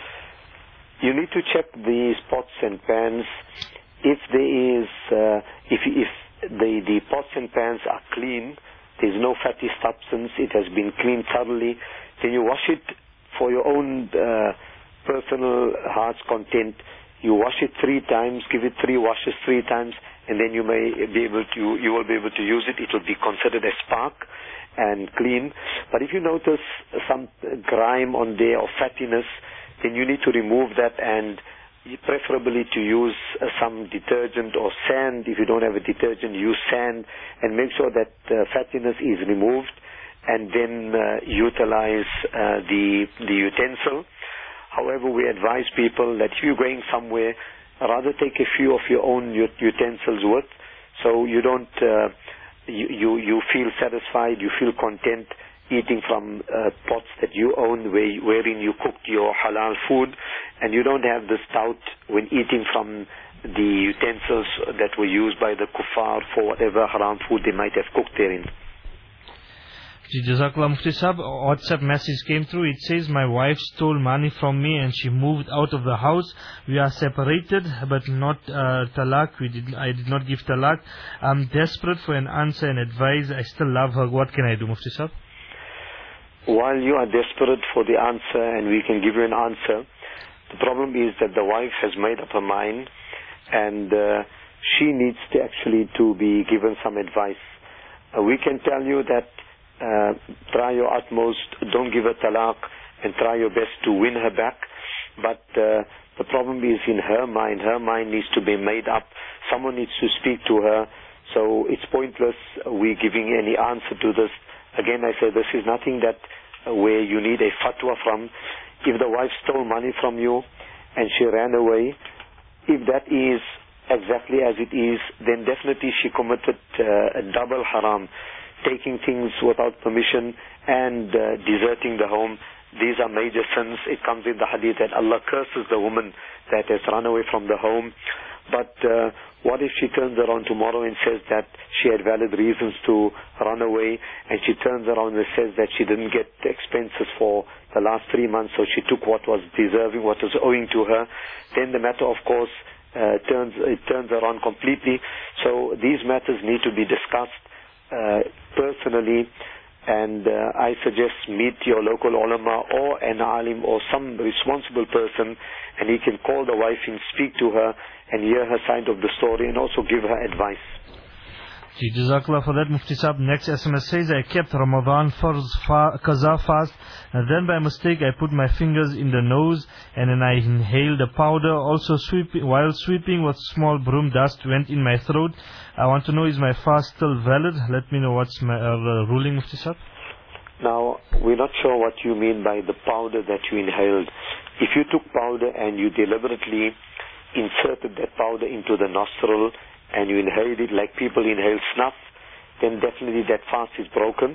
You need to check these pots and pans. If there is, uh, if if the, the pots and pans are clean, there's no fatty substance, it has been cleaned thoroughly, then you wash it for your own uh, personal heart's content. You wash it three times, give it three washes three times, and then you may be able to, you will be able to use it. It will be considered as spark and clean. But if you notice some grime on there or fattiness, then you need to remove that, and preferably to use uh, some detergent or sand. If you don't have a detergent, use sand, and make sure that uh, fattiness is removed, and then uh, utilize uh, the the utensil. However, we advise people that if you're going somewhere, rather take a few of your own utensils with, so you don't, uh, you, you you feel satisfied, you feel content eating from uh, pots that you own, where, wherein you cooked your halal food, and you don't have this doubt when eating from the utensils that were used by the kuffar for whatever haram food they might have cooked therein. Jazakallah Mufti Sahab. WhatsApp message came through. It says, my wife stole money from me and she moved out of the house. We are separated, but not uh, talaq. We did, I did not give talaq. I'm desperate for an answer and advice. I still love her. What can I do, Mufti Sahab? While you are desperate for the answer and we can give you an answer, the problem is that the wife has made up her mind, and uh, she needs to actually to be given some advice. Uh, we can tell you that Uh, try your utmost, don't give her talaq, and try your best to win her back. But uh, the problem is in her mind. Her mind needs to be made up. Someone needs to speak to her So it's pointless we giving any answer to this. Again, I say this is nothing that uh, where you need a fatwa from. If the wife stole money from you and she ran away, if that is exactly as it is, then definitely she committed uh, a double haram, taking things without permission and uh, deserting the home. These are major sins. It comes in the hadith that Allah curses the woman that has run away from the home. But uh, what if she turns around tomorrow and says that she had valid reasons to run away, and she turns around and says that she didn't get the expenses for the last three months, so she took what was deserving, what was owing to her, then the matter, of course, uh, turns it turns around completely. So these matters need to be discussed uh, personally, and uh, I suggest meet your local ulama or an alim or some responsible person, and he can call the wife and speak to her and hear her side of the story and also give her advice. Jazakallah for that, Mufti Sahib. Next S M S says, I kept Ramadan Farz fa- Qaza fast, and then by mistake I put my fingers in the nose and then I inhaled the powder. Also sweeping, while sweeping with small broom, dust went in my throat. I want to know, is my fast still valid? Let me know what's my uh, ruling, Mufti Sahib. Now, we're not sure what you mean by the powder that you inhaled. If you took powder and you deliberately inserted that powder into the nostril and you inhaled it like people inhale snuff, then definitely that fast is broken.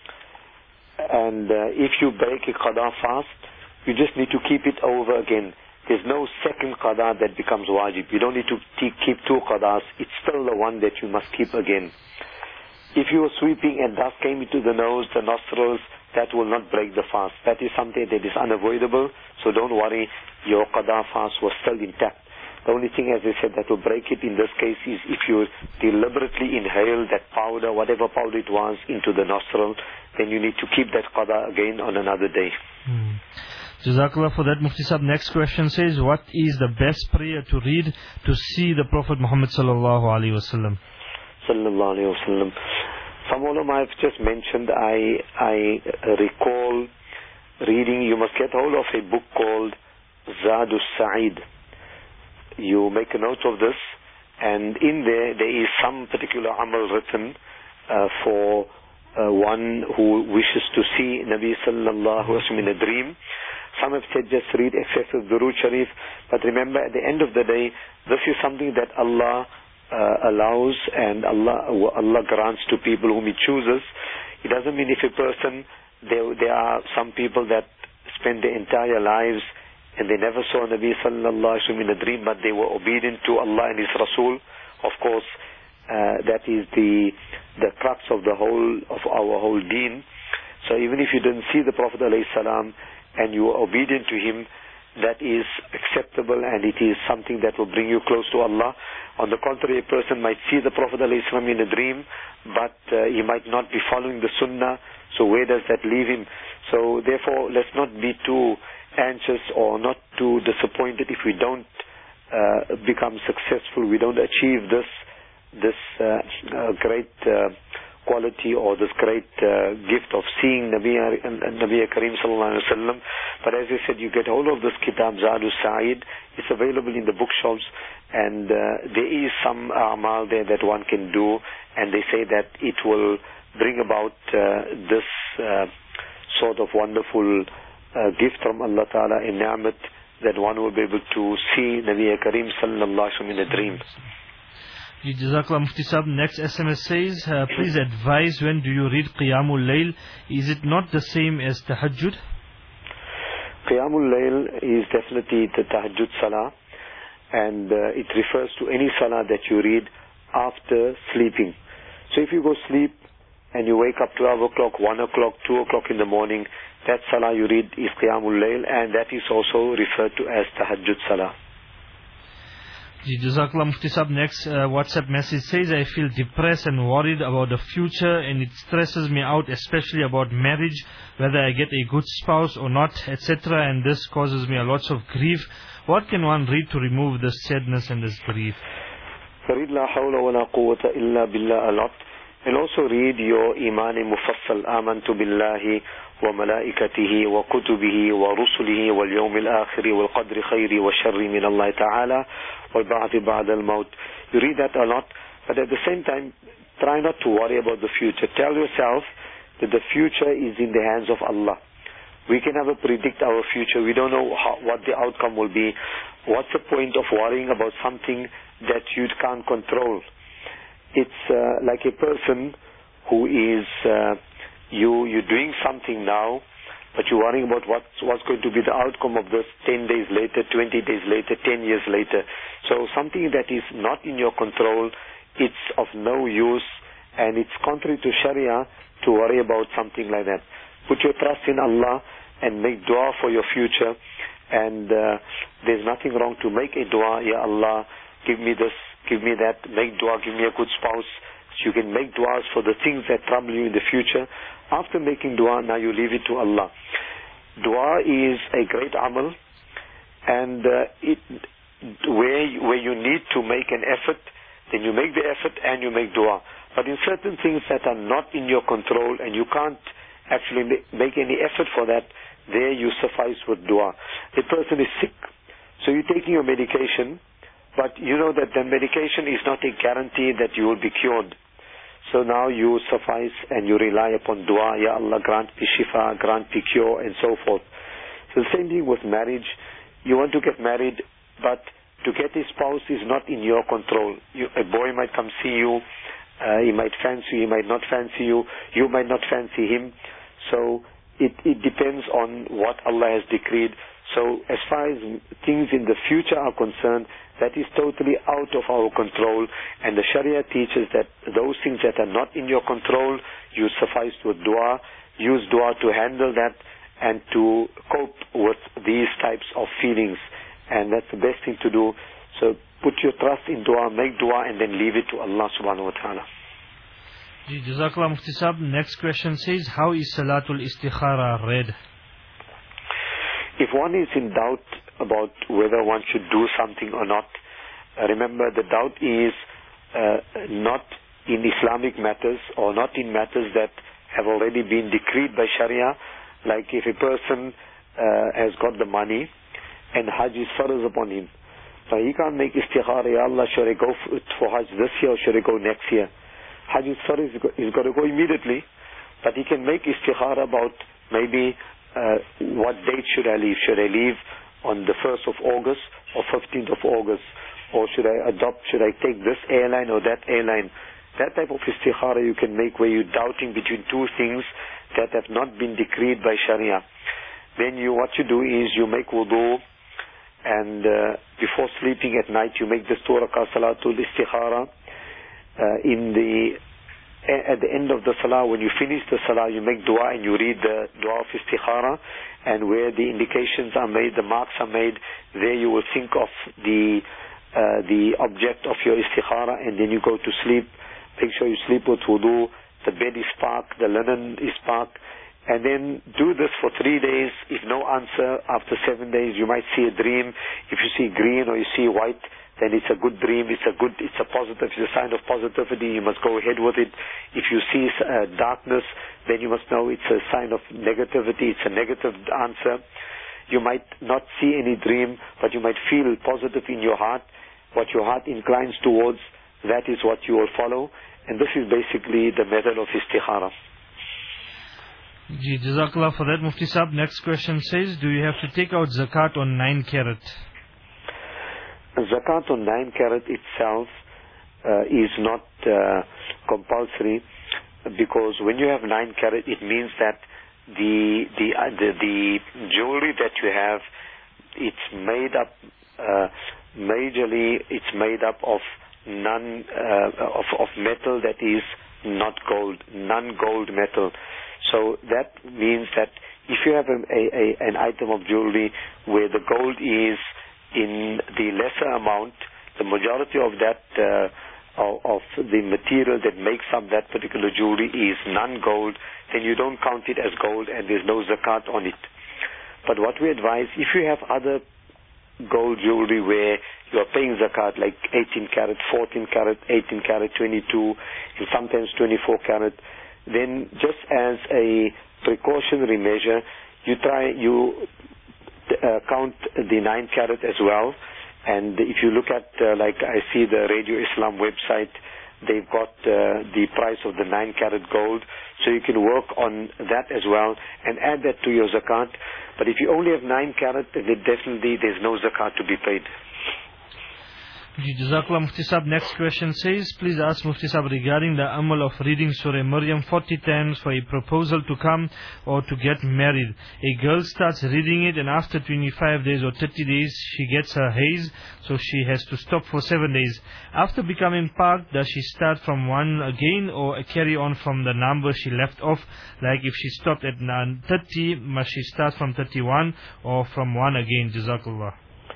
And uh, if you break a qada fast, you just need to keep it over again. There's no second qada that becomes wajib. You don't need to t- keep two qadas. It's still the one that you must keep again. If you were sweeping and dust came into the nose, the nostrils, that will not break the fast. That is something that is unavoidable, so don't worry, your qada fast was still intact. The only thing, as I said, that will break it in this case is if you deliberately inhale that powder, whatever powder it was, into the nostril, then you need to keep that qada again on another day. Hmm. Jazakallah for that, Mufti Sahib. Next question says, what is the best prayer to read to see the Prophet Muhammad sallallahu alaihi wasallam? Sallallahu alaihi wasallam. Some ulama I've just mentioned, I I recall reading, you must get hold of a book called Zadus Sa'id. You make a note of this, and in there, there is some particular amal written uh, for uh, one who wishes to see Nabi sallallahu alaihi wasallam in a dream. Some have said just read excessive Durood Sharif, but remember at the end of the day, this is something that Allah uh, allows and Allah Allah grants to people whom He chooses. It doesn't mean if a person, there, there are some people that spend their entire lives and they never saw Nabi sallallahu alaihi wasallam in a dream, but they were obedient to Allah and His Rasul. Of course, uh, that is the the crux of the whole of our whole deen. So even if you didn't see the Prophet alayhi salam and you were obedient to him, that is acceptable and it is something that will bring you close to Allah. On the contrary, a person might see the Prophet alayhi salam in a dream, but uh, he might not be following the Sunnah. So where does that leave him? So therefore, let's not be too anxious or not too disappointed if we don't uh, become successful, we don't achieve this this uh, uh, great uh, quality or this great uh, gift of seeing Nabi Nabi Kareem sallallahu alaihi wasallam. But as I said, you get hold of this kitab Zadus Sa'id. It's available in the bookshops, and uh, there is some amal there that one can do, and they say that it will bring about uh, this uh, sort of wonderful Uh, gift from Allah Ta'ala, a ni'mat, that one will be able to see Nabi Kareem sallallahu alaihi wasallam in a dream. Jazakallah Mufti Sahib. Next S M S says, uh, please advise, when do you read Qiyamul Layl? Is it not the same as Tahajjud? Qiyamul Layl is definitely the Tahajjud Salah, and uh, it refers to any Salah that you read after sleeping. So if you go sleep and you wake up twelve o'clock, one o'clock, two o'clock in the morning, that Salah you read is Qiyamul Layl, and that is also referred to as Tahajjud Salah. Jazakallah Mufti Sahib. Next uh, WhatsApp message says, I feel depressed and worried about the future, and it stresses me out, especially about marriage, whether I get a good spouse or not, et cetera. And this causes me a lot of grief. What can one read to remove this sadness and this grief? Read La Hawla wa La Quwwata Illa Billah a lot. And also read your Iman Mufassal, Amantu Billahi wa Malaikatihi wa Kutubihi wa Rusulihi wal Yawm al-Akhiri wal Qadri Khayri wa Sharri min Allah Ta'ala wal Ba'athi Ba'da al-Maut. You read that a lot. But at the same time, try not to worry about the future. Tell yourself that the future is in the hands of Allah. We can never predict our future. We don't know how, what the outcome will be. What's the point of worrying about something that you can't control? It's uh, like a person who is, uh, you, you're doing something now, but you're worrying about what's, what's going to be the outcome of this ten days later, twenty days later, ten years later. So something that is not in your control, it's of no use, and it's contrary to Sharia to worry about something like that. Put your trust in Allah and make dua for your future. And uh, there's nothing wrong to make a dua. Ya Allah, give me this, give me that. Make dua, give me a good spouse. So you can make duas for the things that trouble you in the future. After making dua, now you leave it to Allah. Dua is a great amal, and uh, it where where you need to make an effort, then you make the effort and you make dua. But in certain things that are not in your control and you can't actually make any effort for that, there you suffice with dua. A person is sick, so you're taking your medication, but you know that the medication is not a guarantee that you will be cured. So now you suffice and you rely upon dua. Ya Allah, grant me shifa, grant me cure, and so forth. So the same thing with marriage. You want to get married, but to get a spouse is not in your control. You, a boy might come see you. Uh, he might fancy you, he might not fancy you. You might not fancy him. So it, it depends on what Allah has decreed. So as far as things in the future are concerned, that is totally out of our control. And the Sharia teaches that those things that are not in your control, you suffice with dua. Use dua to handle that and to cope with these types of feelings. And that's the best thing to do. So put your trust in dua, make dua, and then leave it to Allah subhanahu wa ta'ala. Jazakallah Mufti Sahib. Next question says, how is Salatul Istikhara read? If one is in doubt about whether one should do something or not, uh, remember the doubt is uh, not in Islamic matters or not in matters that have already been decreed by Sharia. Like if a person uh, has got the money and Hajj is farz upon him, so he can't make istikhara, Ya Allah, should I go for Hajj this year or should I go next year? Hajj is farz, he's got to go immediately, but he can make istikhara about maybe Uh, what date should I leave? Should I leave on the first of August or fifteenth of August? Or should I adopt, should I take this airline or that airline? That type of istikhara you can make where you're doubting between two things that have not been decreed by Sharia. Then you, what you do is you make wudu, and uh, before sleeping at night you make this two rakah salatul istikhara. Uh, in the At the end of the salah, when you finish the salah, you make dua and you read the dua of istikhara, and where the indications are made, the marks are made, there you will think of the uh, the object of your istikhara, and then you go to sleep. Make sure you sleep with wudu, the bed is parked, the linen is parked, and then do this for three days. If no answer, after seven days, you might see a dream. If you see green or you see white, then it's a good dream, it's a good, it's a positive, it's a sign of positivity, you must go ahead with it. If you see uh, darkness, then you must know it's a sign of negativity, it's a negative answer. You might not see any dream, but you might feel positive in your heart. What your heart inclines towards, that is what you will follow. And this is basically the method of istikhara. Ji, Jazakallah for that, Mufti Sahib. Next question says, do you have to take out zakat on nine carat? Zakat on nine carat itself uh, is not uh, compulsory, because when you have nine carat, it means that the the uh, the, the jewelry that you have, it's made up uh, majorly. It's made up of non uh, of of metal that is not gold, non-gold metal. So that means that if you have a, a, a an item of jewelry where the gold is in the lesser amount, the majority of that uh, of, of the material that makes up that particular jewelry is non-gold, then you don't count it as gold and there's no zakat on it. But what we advise, if you have other gold jewelry where you are paying zakat, like eighteen carat, fourteen carat, eighteen carat, twenty-two, and sometimes twenty-four carat, then just as a precautionary measure, you try, you Uh, count the nine carat as well. And if you look at, uh, like I see the Radio Islam website, they've got uh, the price of the nine carat gold. So you can work on that as well and add that to your zakat. But if you only have nine carat, then definitely there's no zakat to be paid. Jazakallah Mufti Sahib. Next question says, please ask Mufti Sahib regarding the amal of reading Surah Maryam forty times for a proposal to come or to get married. A girl starts reading it and after twenty-five days or thirty days she gets her haze, so she has to stop for seven days. After becoming part, does she start from one again or carry on from the number she left off? Like if she stopped at thirty, must she start from thirty-one or from one again? Jazakallah.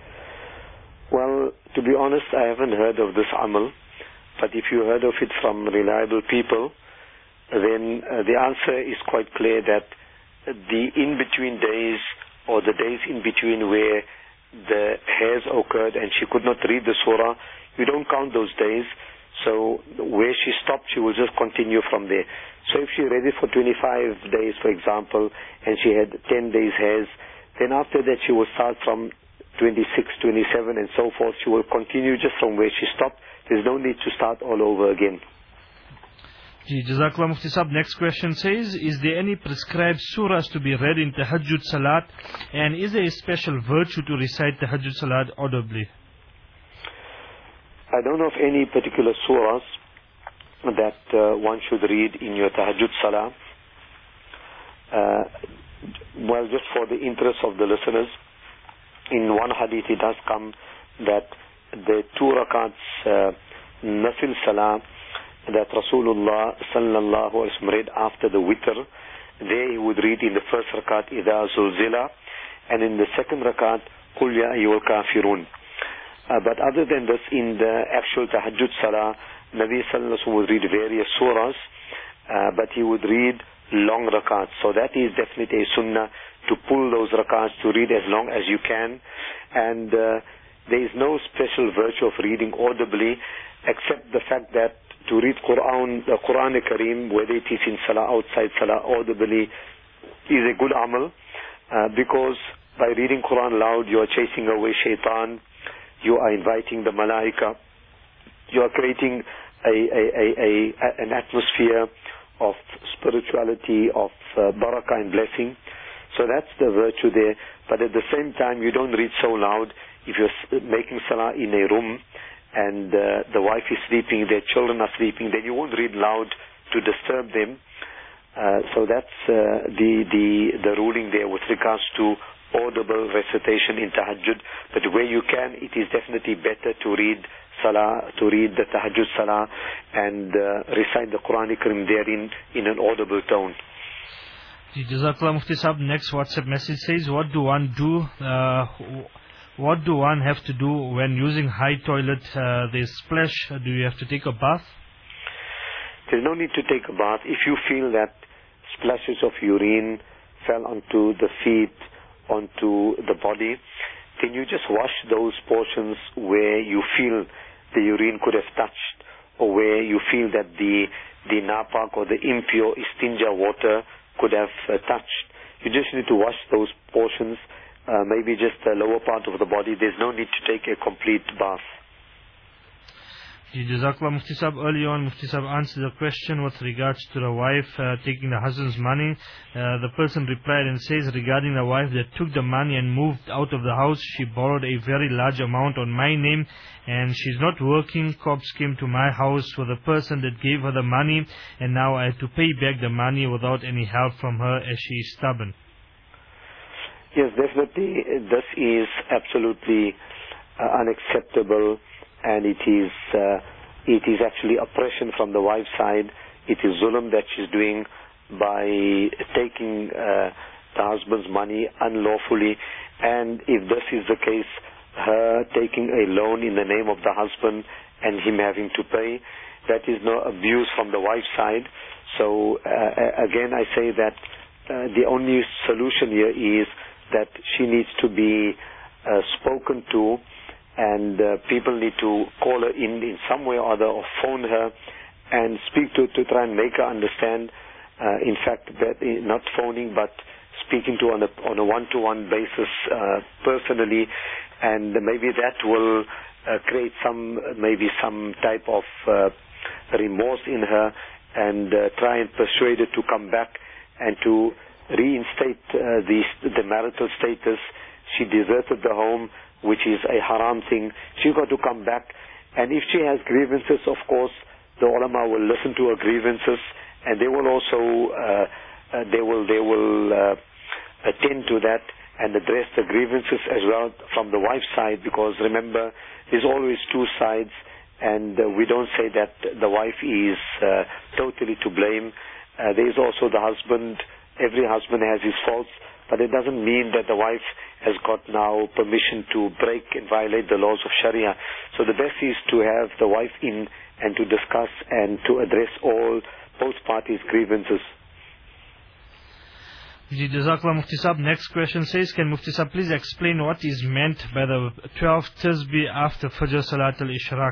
Well, to be honest, I haven't heard of this amal, but if you heard of it from reliable people, then uh, the answer is quite clear that the in-between days or the days in between where the hairs occurred and she could not read the surah, you don't count those days. So where she stopped, she will just continue from there. So if she read it for twenty-five days, for example, and she had ten days hairs, then after that she will start from twenty-six, twenty-seven and so forth. She will continue just from where she stopped. There's no need to start all over again. Jazakallah Mufti Sahib. Next question says, is there any prescribed surahs to be read in Tahajjud Salat, and is there a special virtue to recite Tahajjud Salat audibly? I don't know of any particular surahs that uh, one should read in your Tahajjud Salah. Uh, well, just for the interest of the listeners, in one hadith it does come that the two rakats uh, nafil salah that Rasulullah sallallahu alaihi wasallam read after the witr, there he would read in the first rakat idha zulzila, and in the second rakat qul ya ayyuhal kafirun. Uh, but other than this, in the actual tahajjud salah, Nabi sallallahu alaihi wasallam would read various surahs, uh, but he would read long rakats. So that is definitely a sunnah, to pull those rakats, to read as long as you can. And uh, there is no special virtue of reading audibly, except the fact that to read Quran, the Quran Kareem, whether it is in salah, outside salah, audibly, is a good amal, uh, because by reading Quran loud, you are chasing away shaitan, you are inviting the malaika, you are creating a, a, a, a, an atmosphere of spirituality, of uh, barakah and blessing. So that's the virtue there. But at the same time, you don't read so loud. If you're making salah in a room and uh, the wife is sleeping, their children are sleeping, then you won't read loud to disturb them. Uh, so that's uh, the, the, the ruling there with regards to audible recitation in tahajjud. But where you can, it is definitely better to read salah, to read the tahajjud salah and uh, recite the Quran Kareem therein in an audible tone. Jazakallah Mufti Sahib. Next WhatsApp message says, what do one do, uh, what do one have to do when using high toilet? Uh, there's splash, do you have to take a bath? There's no need to take a bath. If you feel that splashes of urine fell onto the feet, onto the body, then you just wash those portions where you feel the urine could have touched, or where you feel that the, the napak or the impure istinja water could have uh, touched. You just need to wash those portions, uh, maybe just the lower part of the body. There's no need to take a complete bath. Jazakallah Mufti Sahib. Early on, Mufti Sahib answered the question with regards to the wife uh, taking the husband's money. Uh, the person replied and says, regarding the wife that took the money and moved out of the house, she borrowed a very large amount on my name and she's not working. Cops came to my house with the person that gave her the money, and now I have to pay back the money without any help from her as she is stubborn. Yes, definitely this is absolutely uh, unacceptable. And it is uh, it is actually oppression from the wife's side. It is zulm that she's doing by taking uh, the husband's money unlawfully. And if this is the case, her taking a loan in the name of the husband and him having to pay, that is no abuse from the wife's side. So uh, again, I say that uh, the only solution here is that she needs to be uh, spoken to, and uh, people need to call her in in some way or other, or phone her and speak to to try and make her understand. Uh, in fact, that not phoning, but speaking to on a on a one-to-one basis uh, personally, and maybe that will uh, create some maybe some type of uh, remorse in her and uh, try and persuade her to come back and to reinstate uh, the, the marital status. She deserted the home, which is a haram thing. She's got to come back. And if she has grievances, of course, the ulama will listen to her grievances, and they will also uh, uh, they will they will uh, attend to that and address the grievances as well from the wife's side, because remember, there's always two sides, and uh, we don't say that the wife is uh, totally to blame. Uh, there is also the husband. Every husband has his faults, but it doesn't mean that the wife has got now permission to break and violate the laws of Sharia. So the best is to have the wife in and to discuss and to address all both parties' grievances. Jazakallah Mufti Sahab. Next question says, can Mufti Sahab please explain what is meant by the twelve tasbih after Fajr Salat al-Ishraq?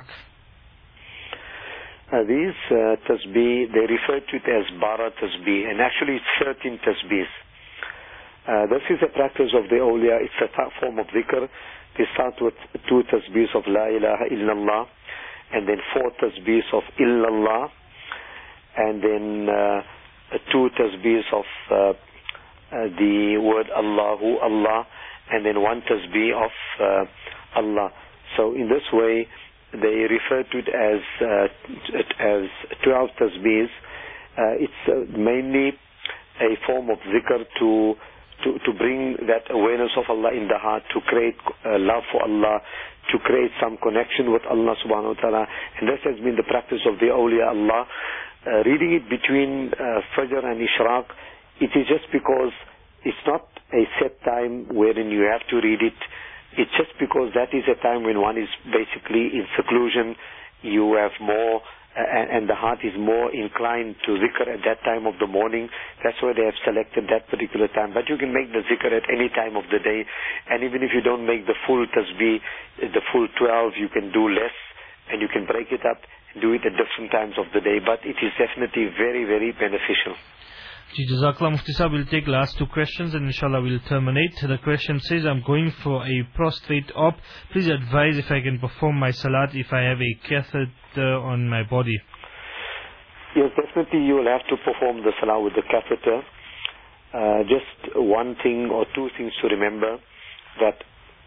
Uh, these uh, tasbih, they refer to it as bara tasbih, and actually it's thirteen tasbihs. Uh, this is a practice of the awliya. It's a th- form of dhikr. They start with two tasbihs of la ilaha illallah, and then four tasbihs of illallah, and then uh, two tasbihs of uh, uh, the word Allahu, Allah, and then one tasbih of uh, Allah. So in this way, they refer to it as uh, as twelve tasbihs. Uh, it's uh, mainly a form of dhikr to to to bring that awareness of Allah in the heart, to create uh, love for Allah, to create some connection with Allah subhanahu wa ta'ala. And this has been the practice of the awliya Allah. Uh, reading it between uh, Fajr and Ishraq, it is just because it's not a set time wherein you have to read it. It's just because that is a time when one is basically in seclusion. You have more, uh, and the heart is more inclined to zikr at that time of the morning. That's why they have selected that particular time. But you can make the zikr at any time of the day. And even if you don't make the full tasbih, the full twelve, you can do less, and you can break it up and do it at different times of the day. But it is definitely very, very beneficial. Jazakallah Mufti Sahab. We'll take last two questions and inshallah we'll terminate. The question says, I'm going for a prostate op. Please advise if I can perform my salat if I have a catheter on my body. Yes, definitely you will have to perform the salah with the catheter. Uh, just one thing or two things to remember, that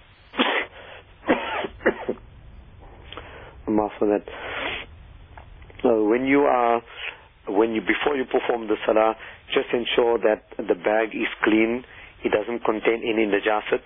after that, uh, when you are when you before you perform the salah, just ensure that the bag is clean, it doesn't contain any najasat,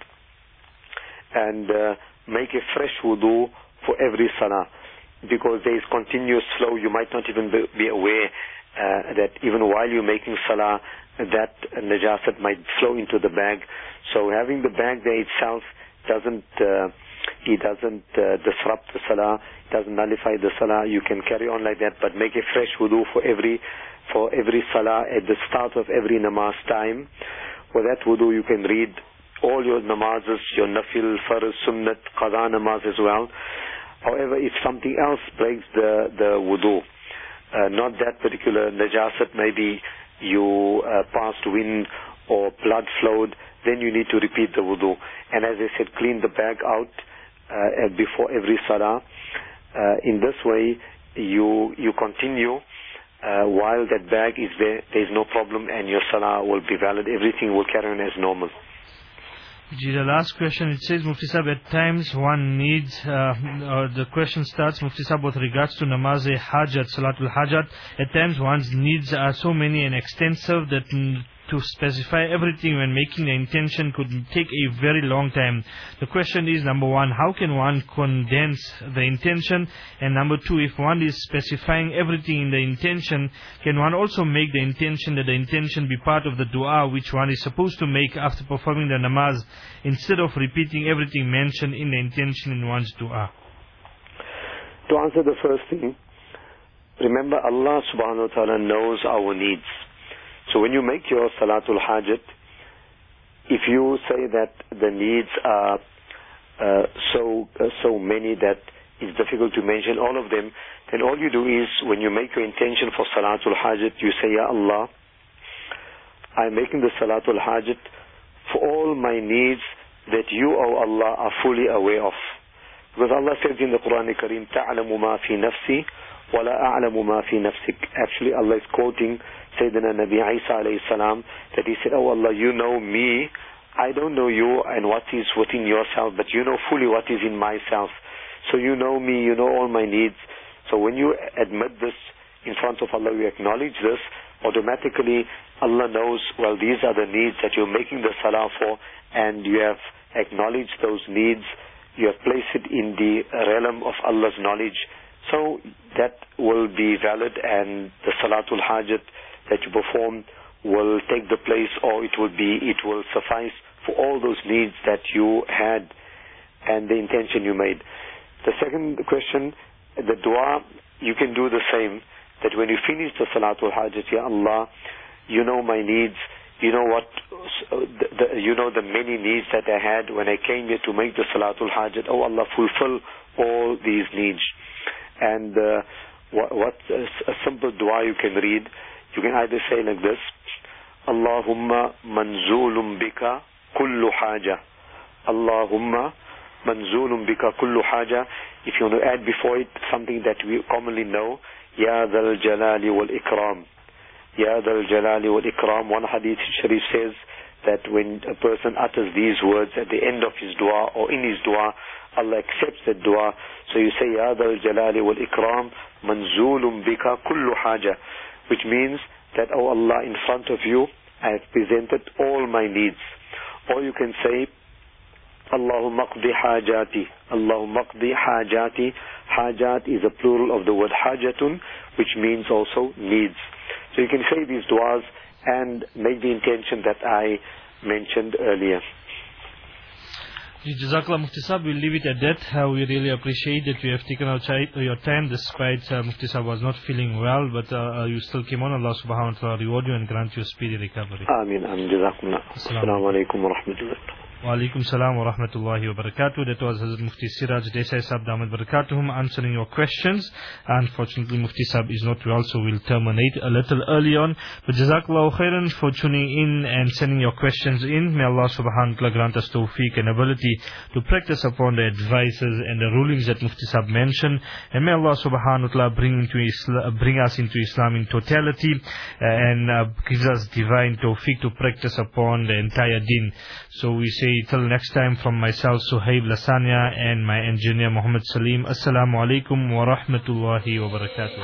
and uh, make a fresh wudu for every salah, because there is continuous flow. You might not even be aware uh, that even while you're making salah, that najasat might flow into the bag. So having the bag there itself doesn't uh, it doesn't uh, disrupt the salah, it doesn't nullify the salah. You can carry on like that, but make a fresh wudu for every for every salah at the start of every namaz time. For that wudu, you can read all your namazes, your nafil, farz, sunnat, qada namaz as well. However, if something else breaks the, the wudu, uh, not that particular najasat, maybe you uh, passed wind or blood flowed, then you need to repeat the wudu. And as I said, clean the bag out uh, before every salah. Uh, in this way, you you continue uh, while that bag is there. There is no problem, and your salah will be valid. Everything will carry on as normal. The last question, it says, Mufti Sahab, at times one needs, uh, uh, the question starts, Mufti Sahab, with regards to namaz-e-hajat, salatul hajat. At times one's needs are so many and extensive that mm, to specify everything when making the intention could take a very long time. The question is, number one, how can one condense the intention? And number two, if one is specifying everything in the intention, can one also make the intention that the intention be part of the dua which one is supposed to make after performing the namaz, instead of repeating everything mentioned in the intention in one's dua? To answer the first thing, remember Allah subhanahu wa ta'ala knows our needs. So when you make your salatul hajat, if you say that the needs are uh, so uh, so many that it's difficult to mention all of them, then all you do is, when you make your intention for salatul hajat, you say, Ya Allah, I'm making the salatul hajat for all my needs that you, O Allah, are fully aware of. Because Allah says in the Quran Al-Kareem, تَعْلَمُ مَا فِي نَفْسِي وَلَا أَعْلَمُ مَا فِي نَفْسِكَ. Actually, Allah is quoting Sayyidina Nabi Isa alayhi salam, that he said, oh Allah, you know me, I don't know you and what is within yourself, but you know fully what is in myself. So you know me, you know all my needs. So when you admit this in front of Allah, you acknowledge this, automatically Allah knows, well, these are the needs that you're making the salah for, and you have acknowledged those needs, you have placed it in the realm of Allah's knowledge. So that will be valid, and the Salatul Hajat that you perform will take the place, or it will be, it will suffice for all those needs that you had and the intention you made. The second question, the dua, you can do the same, that when you finish the Salatul Hajat, Ya Allah, you know my needs, you know what, the, the, you know the many needs that I had when I came here to make the Salatul Hajat. Oh Allah, fulfill all these needs. And uh, what, what a, a simple dua you can read, you can either say like this, Allahumma manzulum bika kullu haja. Allahumma manzulum bika kullu haja. If you want to add before it something that we commonly know, Ya dhal jalali wal ikram. Ya dhal jalali wal ikram. One hadith Sharif says that when a person utters these words at the end of his dua or in his dua, Allah accepts that dua. So you say, Ya dhal jalali wal ikram, manzulum bika kullu haja, which means that, oh Allah, in front of you, I have presented all my needs. Or you can say, Allahumma qdi hajati. Allahumma qdi hajati. Hajat is a plural of the word hajatun, which means also needs. So you can say these du'as and make the intention that I mentioned earlier. Jazakallah Mufti Sahib, we'll leave it at that. Uh, we really appreciate that you have taken out your time despite uh, Mufti Sahib was not feeling well, but uh, you still came on. Allah subhanahu wa ta'ala reward you and grant you a speedy recovery. Ameen. Ameen. Jazakumullah. Assalamu alaikum wa rahmatullah. Wa alaikum salam wa rahmatullahi wa barakatuh. That was Hazrat Mufti Siraj Desai Sahib Damat Barakatuhum answering your questions. Unfortunately, Mufti Sahib is not well, so we'll terminate a little early on. But Jazakallahu khairan for tuning in and sending your questions in. May Allah subhanahu wa ta'ala grant us tawfiq and ability to practice upon the advices and the rulings that Mufti Sahib mentioned. And may Allah subhanahu wa ta'ala bring, into Islam, bring us into Islam in totality uh, and uh, gives us divine tawfiq to practice upon the entire deen. So we say till next time from myself, Suhaib Lasanya, and my engineer Muhammad Salim. Assalamu alaikum wa rahmatullahi wa barakatuh.